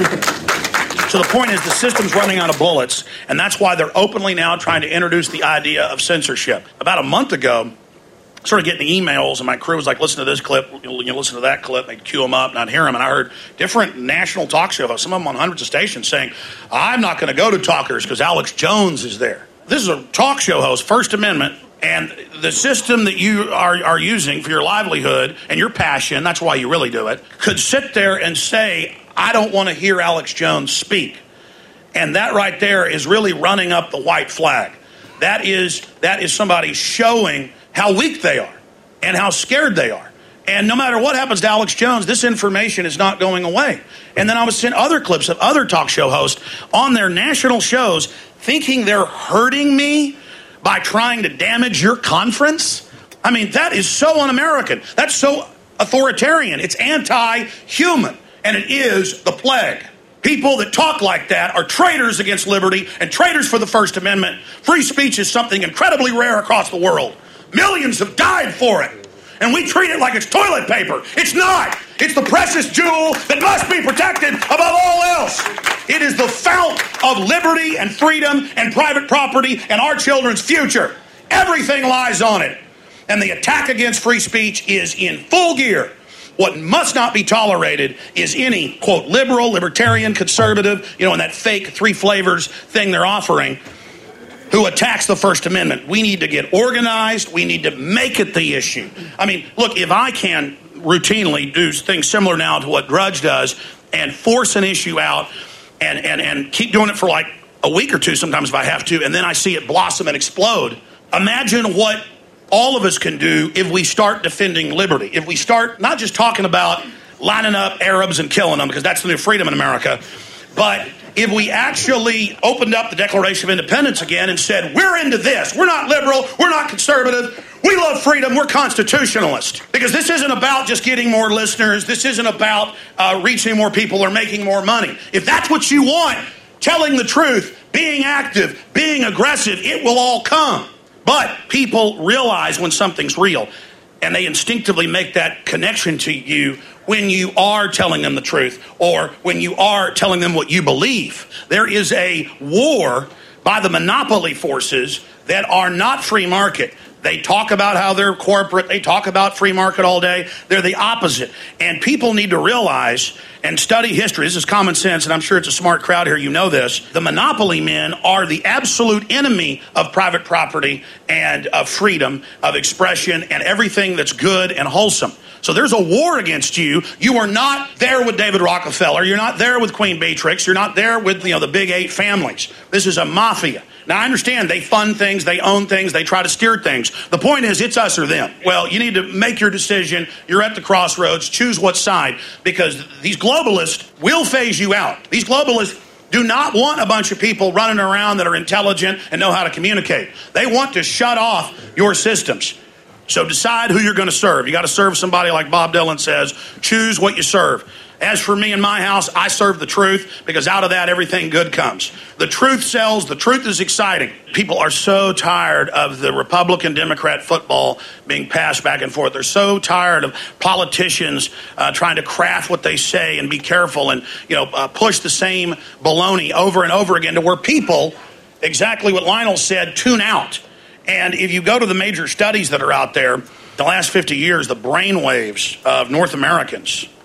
that? So the point is, the system's running out of bullets, and that's why they're openly now trying to introduce the idea of censorship. About a month ago, I started getting emails, and my crew was like, listen to this clip, you know, listen to that clip. They'd cue them up, and I'd hear them, and I heard different national talk show hosts, some of them on hundreds of stations, saying, I'm not going to go to Talkers because Alex Jones is there. This is a talk show host, First Amendment, and the system that you are, are using for your livelihood and your passion, that's why you really do it, could sit there and say, I don't want to hear Alex Jones speak. And that right there is really running up the white flag. That is that is somebody showing how weak they are and how scared they are. And no matter what happens to Alex Jones, this information is not going away. And then I was sent other clips of other talk show hosts on their national shows thinking they're hurting me by trying to damage your conference. I mean, that is so un-American. That's so authoritarian. It's anti-human. And it is the plague. People that talk like that are traitors against liberty and traitors for the First Amendment. Free speech is something incredibly rare across the world. Millions have died for it. And we treat it like it's toilet paper. It's not. It's the precious jewel that must be protected above all else. It is the fount of liberty and freedom and private property and our children's future. Everything lies on it. And the attack against free speech is in full gear. What must not be tolerated is any, quote, liberal, libertarian, conservative, you know, and that fake three flavors thing they're offering, who attacks the First Amendment. We need to get organized. We need to make it the issue. I mean, look, if I can routinely do things similar now to what Drudge does and force an issue out and, and, and keep doing it for like a week or two sometimes if I have to, and then I see it blossom and explode, imagine what all of us can do if we start defending liberty. If we start not just talking about lining up Arabs and killing them, because that's the new freedom in America, but if we actually opened up the Declaration of Independence again and said, we're into this, we're not liberal, we're not conservative, we love freedom, we're constitutionalist. Because this isn't about just getting more listeners, this isn't about uh, reaching more people or making more money. If that's what you want, telling the truth, being active, being aggressive, it will all come. But people realize when something's real, and they instinctively make that connection to you when you are telling them the truth or when you are telling them what you believe. There is a war by the monopoly forces that are not free market. They talk about how they're corporate. They talk about free market all day. They're the opposite. And people need to realize and study history. This is common sense, and I'm sure it's a smart crowd here. You know this. The monopoly men are the absolute enemy of private property and of freedom of expression and everything that's good and wholesome. So there's a war against you. You are not there with David Rockefeller. You're not there with Queen Beatrix. You're not there with, you know, the big eight families. This is a mafia. Now, I understand they fund things, they own things, they try to steer things. The point is, it's us or them. Well, you need to make your decision. You're at the crossroads. Choose what side, because these globalists will phase you out. These globalists do not want a bunch of people running around that are intelligent and know how to communicate. They want to shut off your systems. So decide who you're going to serve. You got to serve somebody like Bob Dylan says. Choose what you serve. As for me and my house, I serve the truth, because out of that, everything good comes. The truth sells. The truth is exciting. People are so tired of the Republican-Democrat football being passed back and forth. They're so tired of politicians uh, trying to craft what they say and be careful and, you know, uh, push the same baloney over and over again to where people, exactly what Lionel said, tune out. And if you go to the major studies that are out there, the last fifty years, the brain waves of North Americans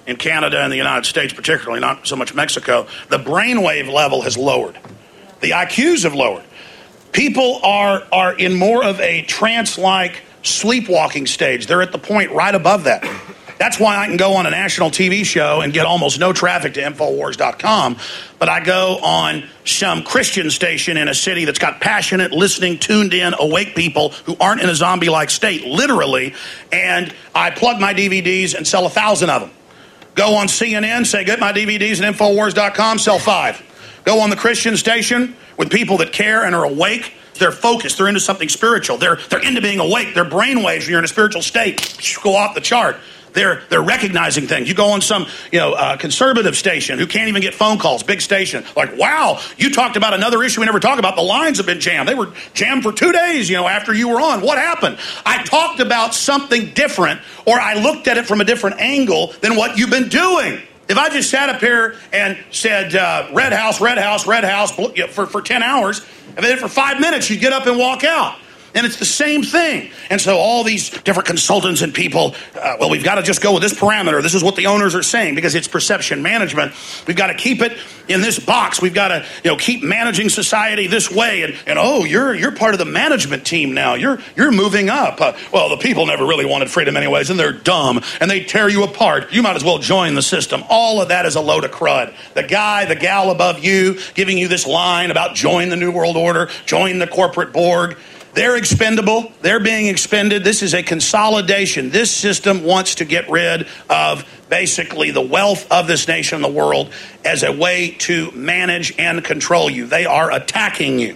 in Canada and the United States particularly, not so much Mexico, the brainwave level has lowered. The I Qs have lowered. People are, are in more of a trance-like sleepwalking stage. They're at the point right above that. That's why I can go on a national T V show and get almost no traffic to Infowars dot com, but I go on some Christian station in a city that's got passionate, listening, tuned in, awake people who aren't in a zombie-like state, literally, and I plug my D V Ds and sell a thousand of them. Go on C N N, say, get my D V Ds at Infowars dot com, sell five. Go on the Christian station with people that care and are awake. They're focused. They're into something spiritual. They're, they're into being awake. Their brainwaves, when you're in a spiritual state, go off the chart. They're they're recognizing things. You go on some you know uh, conservative station who can't even get phone calls, big station, like, wow, you talked about another issue we never talked about. The lines have been jammed. They were jammed for two days, you know, after you were on. What happened? I talked about something different, or I looked at it from a different angle than what you've been doing. If I just sat up here and said uh, red house, red house, red house for, for ten hours, and then for five minutes you'd get up and walk out. And it's the same thing. And so all these different consultants and people, uh, well, we've got to just go with this parameter. This is what the owners are saying because it's perception management. We've got to keep it in this box. We've got to, you know, keep managing society this way. And, and oh, you're you're part of the management team now. You're you're moving up. Uh, well, the people never really wanted freedom anyways, and they're dumb, and they tear you apart. You might as well join the system. All of that is a load of crud. The guy, the gal above you giving you this line about join the New World Order, join the corporate Borg. They're expendable. They're being expended. This is a consolidation. This system wants to get rid of basically the wealth of this nation and the world as a way to manage and control you. They are attacking you.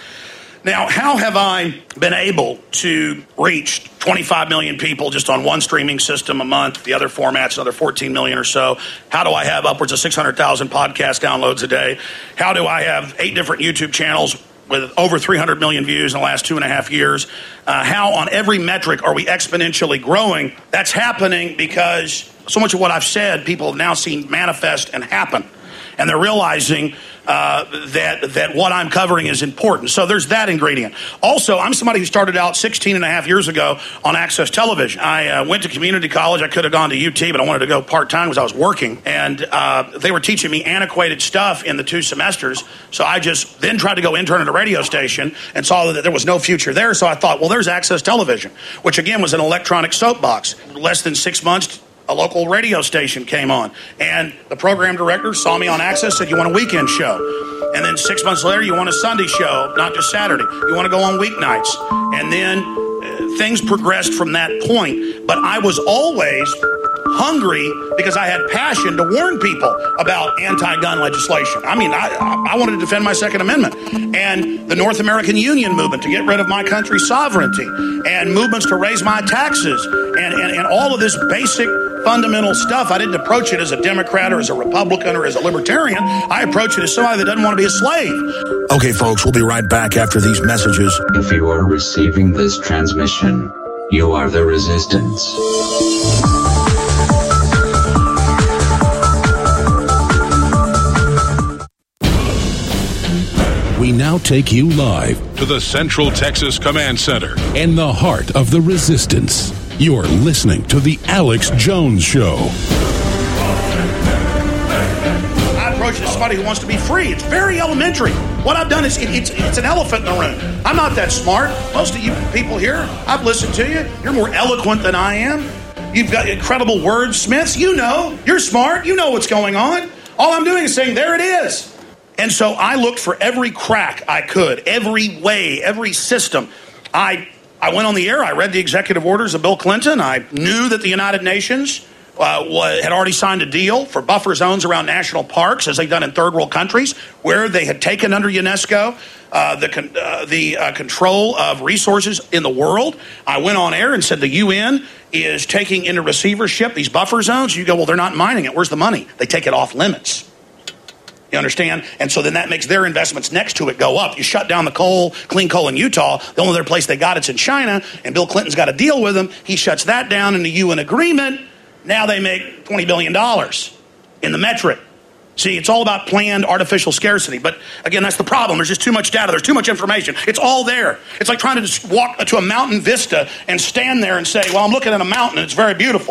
Now, how have I been able to reach twenty-five million people just on one streaming system a month, the other formats, another fourteen million or so? How do I have upwards of six hundred thousand podcast downloads a day? How do I have eight different YouTube channels with over three hundred million views in the last two and a half years? Uh, how on every metric are we exponentially growing? That's happening because so much of what I've said, people have now seen manifest and happen. And they're realizing uh, that that what I'm covering is important. So there's that ingredient. Also, I'm somebody who started out sixteen and a half years ago on Access Television. I uh, went to community college. I could have gone to U T, but I wanted to go part-time because I was working. And uh, they were teaching me antiquated stuff in the two semesters. So I just then tried to go intern at a radio station and saw that there was no future there. So I thought, well, there's Access Television, which again was an electronic soapbox. Less than six months, a local radio station came on, and the program director saw me on Access, said, you want a weekend show? And then six months later, you want a Sunday show, not just Saturday. You want to go on weeknights. And then uh, things progressed from that point. But I was always hungry because I had passion to warn people about anti-gun legislation. I mean, I, I wanted to defend my Second Amendment and the North American Union movement to get rid of my country's sovereignty and movements to raise my taxes and, and, and all of this basic fundamental stuff. I didn't approach it as a Democrat or as a Republican or as a libertarian. I approach it as somebody that doesn't want to be a slave. Okay, folks, we'll be right back after these messages. If you are receiving this transmission, you are the resistance. We now take you live to the Central Texas Command Center in the heart of the resistance. You're listening to The Alex Jones Show. I approach it as somebody who wants to be free. It's very elementary. What I've done is it, it's, it's an elephant in the room. I'm not that smart. Most of you people here, I've listened to you. You're more eloquent than I am. You've got incredible wordsmiths. You know. You're smart. You know what's going on. All I'm doing is saying, there it is. And so I looked for every crack I could, every way, every system. I I went on the air. I read the executive orders of Bill Clinton. I knew that the United Nations uh, was, had already signed a deal for buffer zones around national parks, as they've done in third world countries, where they had taken under UNESCO uh, the con- uh, the uh, control of resources in the world. I went on air and said the U N is taking into receivership these buffer zones. You go, well, they're not mining it. Where's the money? They take it off limits. You understand? And so then that makes their investments next to it go up. You shut down the coal, clean coal in Utah. The only other place they got it's in China, and Bill Clinton's got a deal with them. He shuts that down in the U N agreement. Now they make twenty billion dollars in the metric. See, it's all about planned artificial scarcity. But again, that's the problem. There's just too much data. There's too much information. It's all there. It's like trying to just walk to a mountain vista and stand there and say, well, I'm looking at a mountain and it's very beautiful.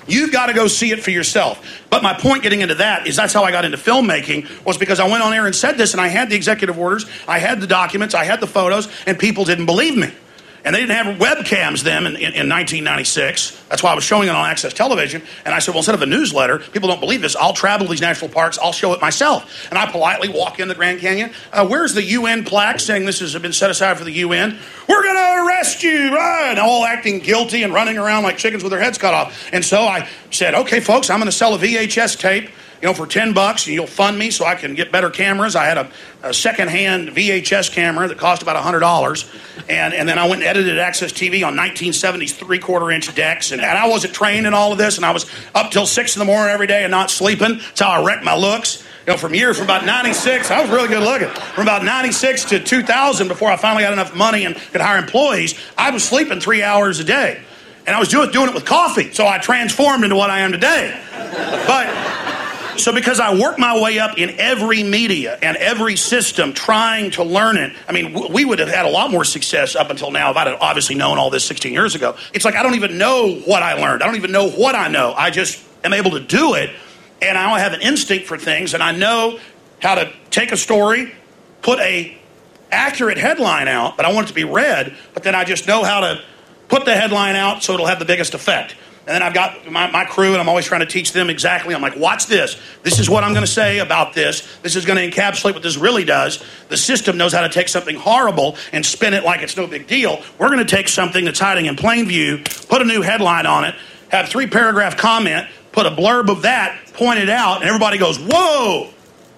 You've got to go see it for yourself. But my point getting into that is that's how I got into filmmaking, was because I went on air and said this, and I had the executive orders, I had the documents, I had the photos, and people didn't believe me. And they didn't have webcams then in, in, in nineteen ninety-six. That's why I was showing it on Access Television. And I said, well, instead of a newsletter, people don't believe this. I'll travel to these national parks. I'll show it myself. And I politely walk in the Grand Canyon. Uh, where's the U N plaque saying this has been set aside for the U N? We're going to arrest you. Right? And all acting guilty and running around like chickens with their heads cut off. And so I said, okay, folks, I'm going to sell a V H S tape, you know, for ten bucks, and you'll fund me so I can get better cameras. I had a, a second-hand V H S camera that cost about one hundred dollars, and, and then I went and edited Access T V on nineteen seventies three-quarter inch decks, and, and I wasn't trained in all of this, and I was up till six in the morning every day and not sleeping. That's how I wrecked my looks. You know, from years, from about ninety-six, I was really good looking. From about ninety-six to two thousand, before I finally got enough money and could hire employees, I was sleeping three hours a day. And I was doing, doing it with coffee, so I transformed into what I am today. But... So because I worked my way up in every media and every system trying to learn it, I mean, w- we would have had a lot more success up until now if I'd have obviously known all this sixteen years ago. It's like I don't even know what I learned. I don't even know what I know. I just am able to do it, and I have an instinct for things, and I know how to take a story, put a accurate headline out, but I want it to be read, but then I just know how to put the headline out so it'll have the biggest effect. And then I've got my, my crew, and I'm always trying to teach them exactly. I'm like, watch this. This is what I'm going to say about this. This is going to encapsulate what this really does. The system knows how to take something horrible and spin it like it's no big deal. We're going to take something that's hiding in plain view, put a new headline on it, have three paragraph comment, put a blurb of that, point it out, and everybody goes, whoa.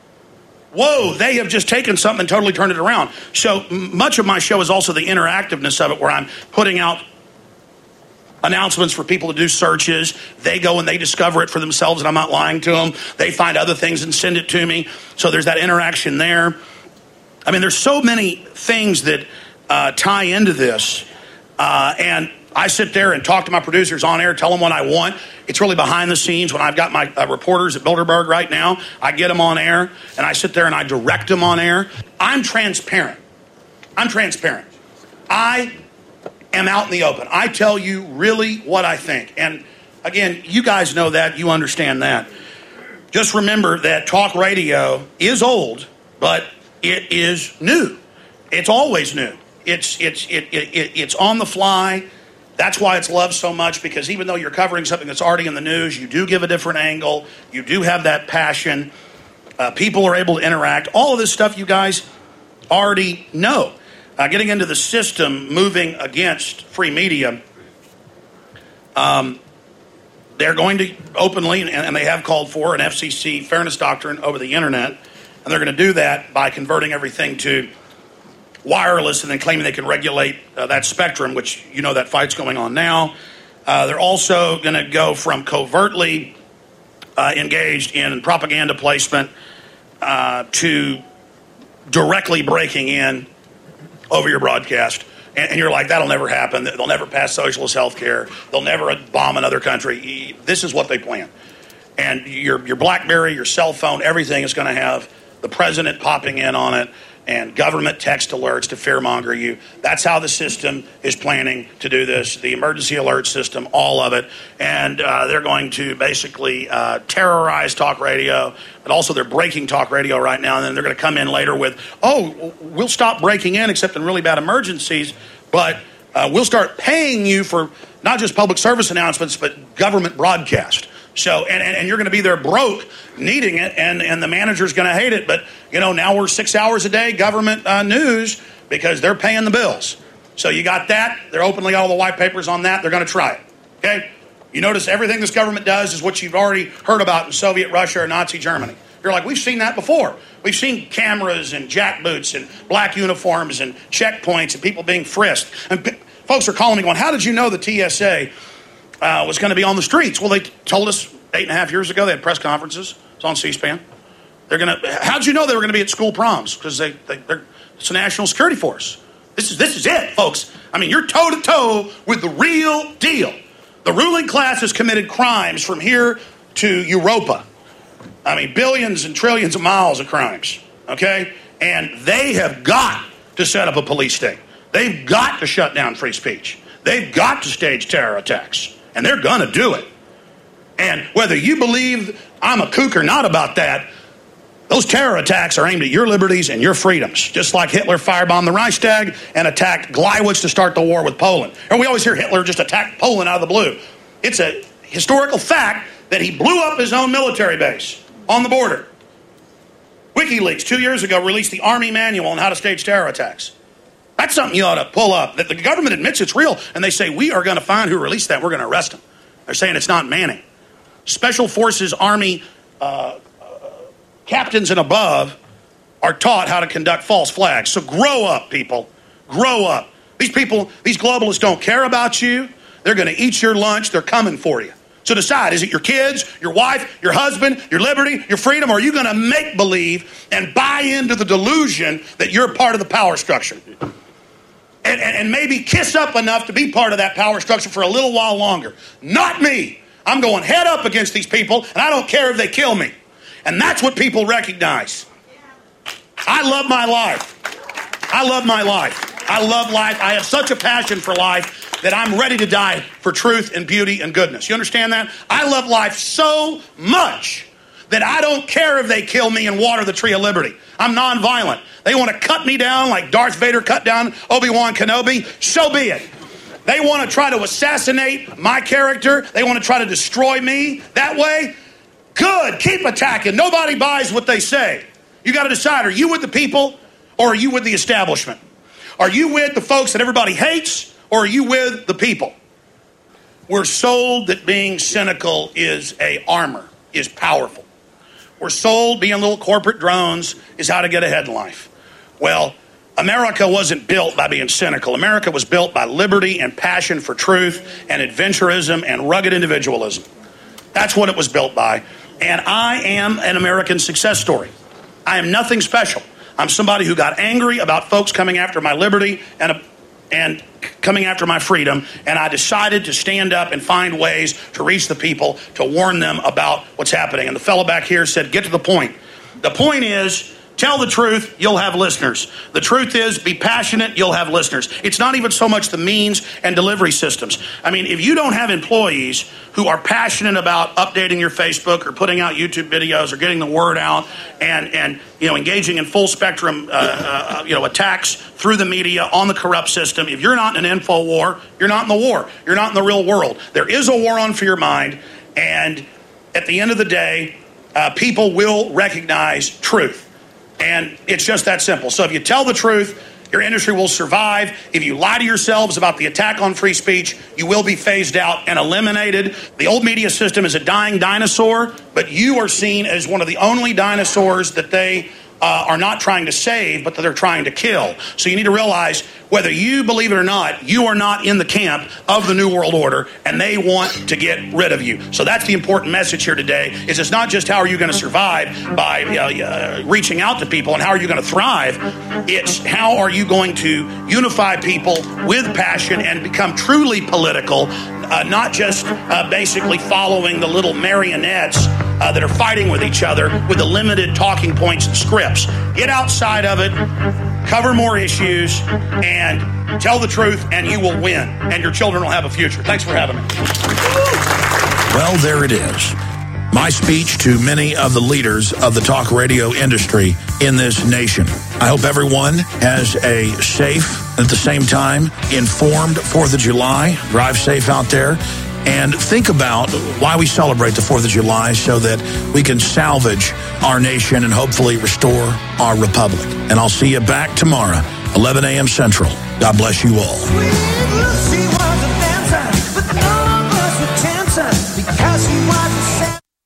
Whoa, they have just taken something and totally turned it around. So much of my show is also the interactiveness of it, where I'm putting out announcements for people to do searches. They go and they discover it for themselves, and I'm not lying to them. They find other things and send it to me. So there's that interaction there. I mean, there's so many things that uh, tie into this. Uh, and I sit there and talk to my producers on air, tell them what I want. It's really behind the scenes. When I've got my uh, reporters at Bilderberg right now, I get them on air, and I sit there and I direct them on air. I'm transparent. I'm transparent. I am out in the open. I tell you really what I think. And again, you guys know that. You understand that. Just remember that talk radio is old, but it is new. It's always new. It's it's it, it, it it's on the fly. That's why it's loved so much, because even though you're covering something that's already in the news, you do give a different angle. You do have that passion. Uh, people are able to interact. All of this stuff you guys already know. Uh, getting into the system, moving against free media, um, they're going to openly, and, and they have called for an F C C fairness doctrine over the internet, and they're going to do that by converting everything to wireless and then claiming they can regulate uh, that spectrum, which you know that fight's going on now. Uh, they're also going to go from covertly uh, engaged in propaganda placement uh, to directly breaking in over your broadcast. And, and you're like, that'll never happen. They'll never pass socialist health care. They'll never bomb another country. This is what they plan. And your your BlackBerry, your cell phone, everything is going to have the president popping in on it and government text alerts to fearmonger you. That's how the system is planning to do this. The emergency alert system, all of it. And uh, they're going to basically uh, terrorize talk radio, but also they're breaking talk radio right now. And then they're going to come in later with, oh, we'll stop breaking in except in really bad emergencies, but uh, we'll start paying you for not just public service announcements, but government broadcast. So, and, and, and you're going to be there broke, needing it, and, and the manager's going to hate it. But, you know, now we're six hours a day government uh, news because they're paying the bills. So you got that. They're openly all the white papers on that. They're going to try it. Okay? You notice everything this government does is what you've already heard about in Soviet Russia or Nazi Germany. You're like, we've seen that before. We've seen cameras and jackboots and black uniforms and checkpoints and people being frisked. And p- folks are calling me going, how did you know the T S A Uh, was going to be on the streets? Well, they t- told us eight and a half years ago. They had press conferences. It's on C-SPAN. They're going to. How'd you know they were going to be at school proms? Because they, they, they're it's a national security force. This is this is it, folks. I mean, you're toe to toe with the real deal. The ruling class has committed crimes from here to Europa. I mean, billions and trillions of miles of crimes. Okay, and they have got to set up a police state. They've got to shut down free speech. They've got to stage terror attacks. And they're going to do it. And whether you believe I'm a kook or not about that, those terror attacks are aimed at your liberties and your freedoms, just like Hitler firebombed the Reichstag and attacked Gleiwitz to start the war with Poland. And we always hear Hitler just attacked Poland out of the blue. It's a historical fact that he blew up his own military base on the border. WikiLeaks, two years ago, released the Army Manual on how to stage terror attacks. That's something you ought to pull up. That the government admits it's real, and they say, we are going to find who released that. We're going to arrest them. They're saying it's not Manning. Special Forces Army uh, captains and above are taught how to conduct false flags. So grow up, people. Grow up. These people, these globalists don't care about you. They're going to eat your lunch. They're coming for you. So decide, is it your kids, your wife, your husband, your liberty, your freedom, or are you going to make believe and buy into the delusion that you're part of the power structure? And, and, and maybe kiss up enough to be part of that power structure for a little while longer. Not me. I'm going head up against these people, and I don't care if they kill me. And that's what people recognize. I love my life. I love my life. I love life. I have such a passion for life that I'm ready to die for truth and beauty and goodness. You understand that? I love life so much that I don't care if they kill me and water the tree of liberty. I'm nonviolent. They want to cut me down like Darth Vader cut down Obi-Wan Kenobi. So be it. They want to try to assassinate my character. They want to try to destroy me that way. Good. Keep attacking. Nobody buys what they say. You got to decide, are you with the people or are you with the establishment? Are you with the folks that everybody hates or are you with the people? We're sold that being cynical is a armor, is powerful. We're sold being little corporate drones is how to get ahead in life. Well, America wasn't built by being cynical. America was built by liberty and passion for truth and adventurism and rugged individualism. That's what it was built by. And I am an American success story. I am nothing special. I'm somebody who got angry about folks coming after my liberty and, and coming after my freedom, and I decided to stand up and find ways to reach the people, to warn them about what's happening. And the fellow back here said, get to the point. The point is, tell the truth, you'll have listeners. The truth is, be passionate, you'll have listeners. It's not even so much the means and delivery systems. I mean, if you don't have employees who are passionate about updating your Facebook or putting out YouTube videos or getting the word out and, and you know, engaging in full spectrum uh, uh, you know, attacks through the media on the corrupt system, if you're not in an info war, you're not in the war. You're not in the real world. There is a war on for your mind, and at the end of the day, uh, people will recognize truth. And it's just that simple. So if you tell the truth, your industry will survive. If you lie to yourselves about the attack on free speech, you will be phased out and eliminated. The old media system is a dying dinosaur, but you are seen as one of the only dinosaurs that they uh, are not trying to save, but that they're trying to kill. So you need to realize, whether you believe it or not, you are not in the camp of the New World Order, and they want to get rid of you. So that's the important message here today, is it's not just how are you going to survive by uh, uh, reaching out to people and how are you going to thrive. It's how are you going to unify people with passion and become truly political, uh, not just uh, basically following the little marionettes uh, that are fighting with each other with the limited talking points and scripts. Get outside of it, cover more issues, and tell the truth, and you will win, and your children will have a future. Thanks for having me. Well, there it is. My speech to many of the leaders of the talk radio industry in this nation. I hope everyone has a safe, at the same time, informed fourth of July. Drive safe out there. And think about why we celebrate the fourth of July, so that we can salvage our nation and hopefully restore our republic. And I'll see you back tomorrow, eleven a.m. Central. God bless you all.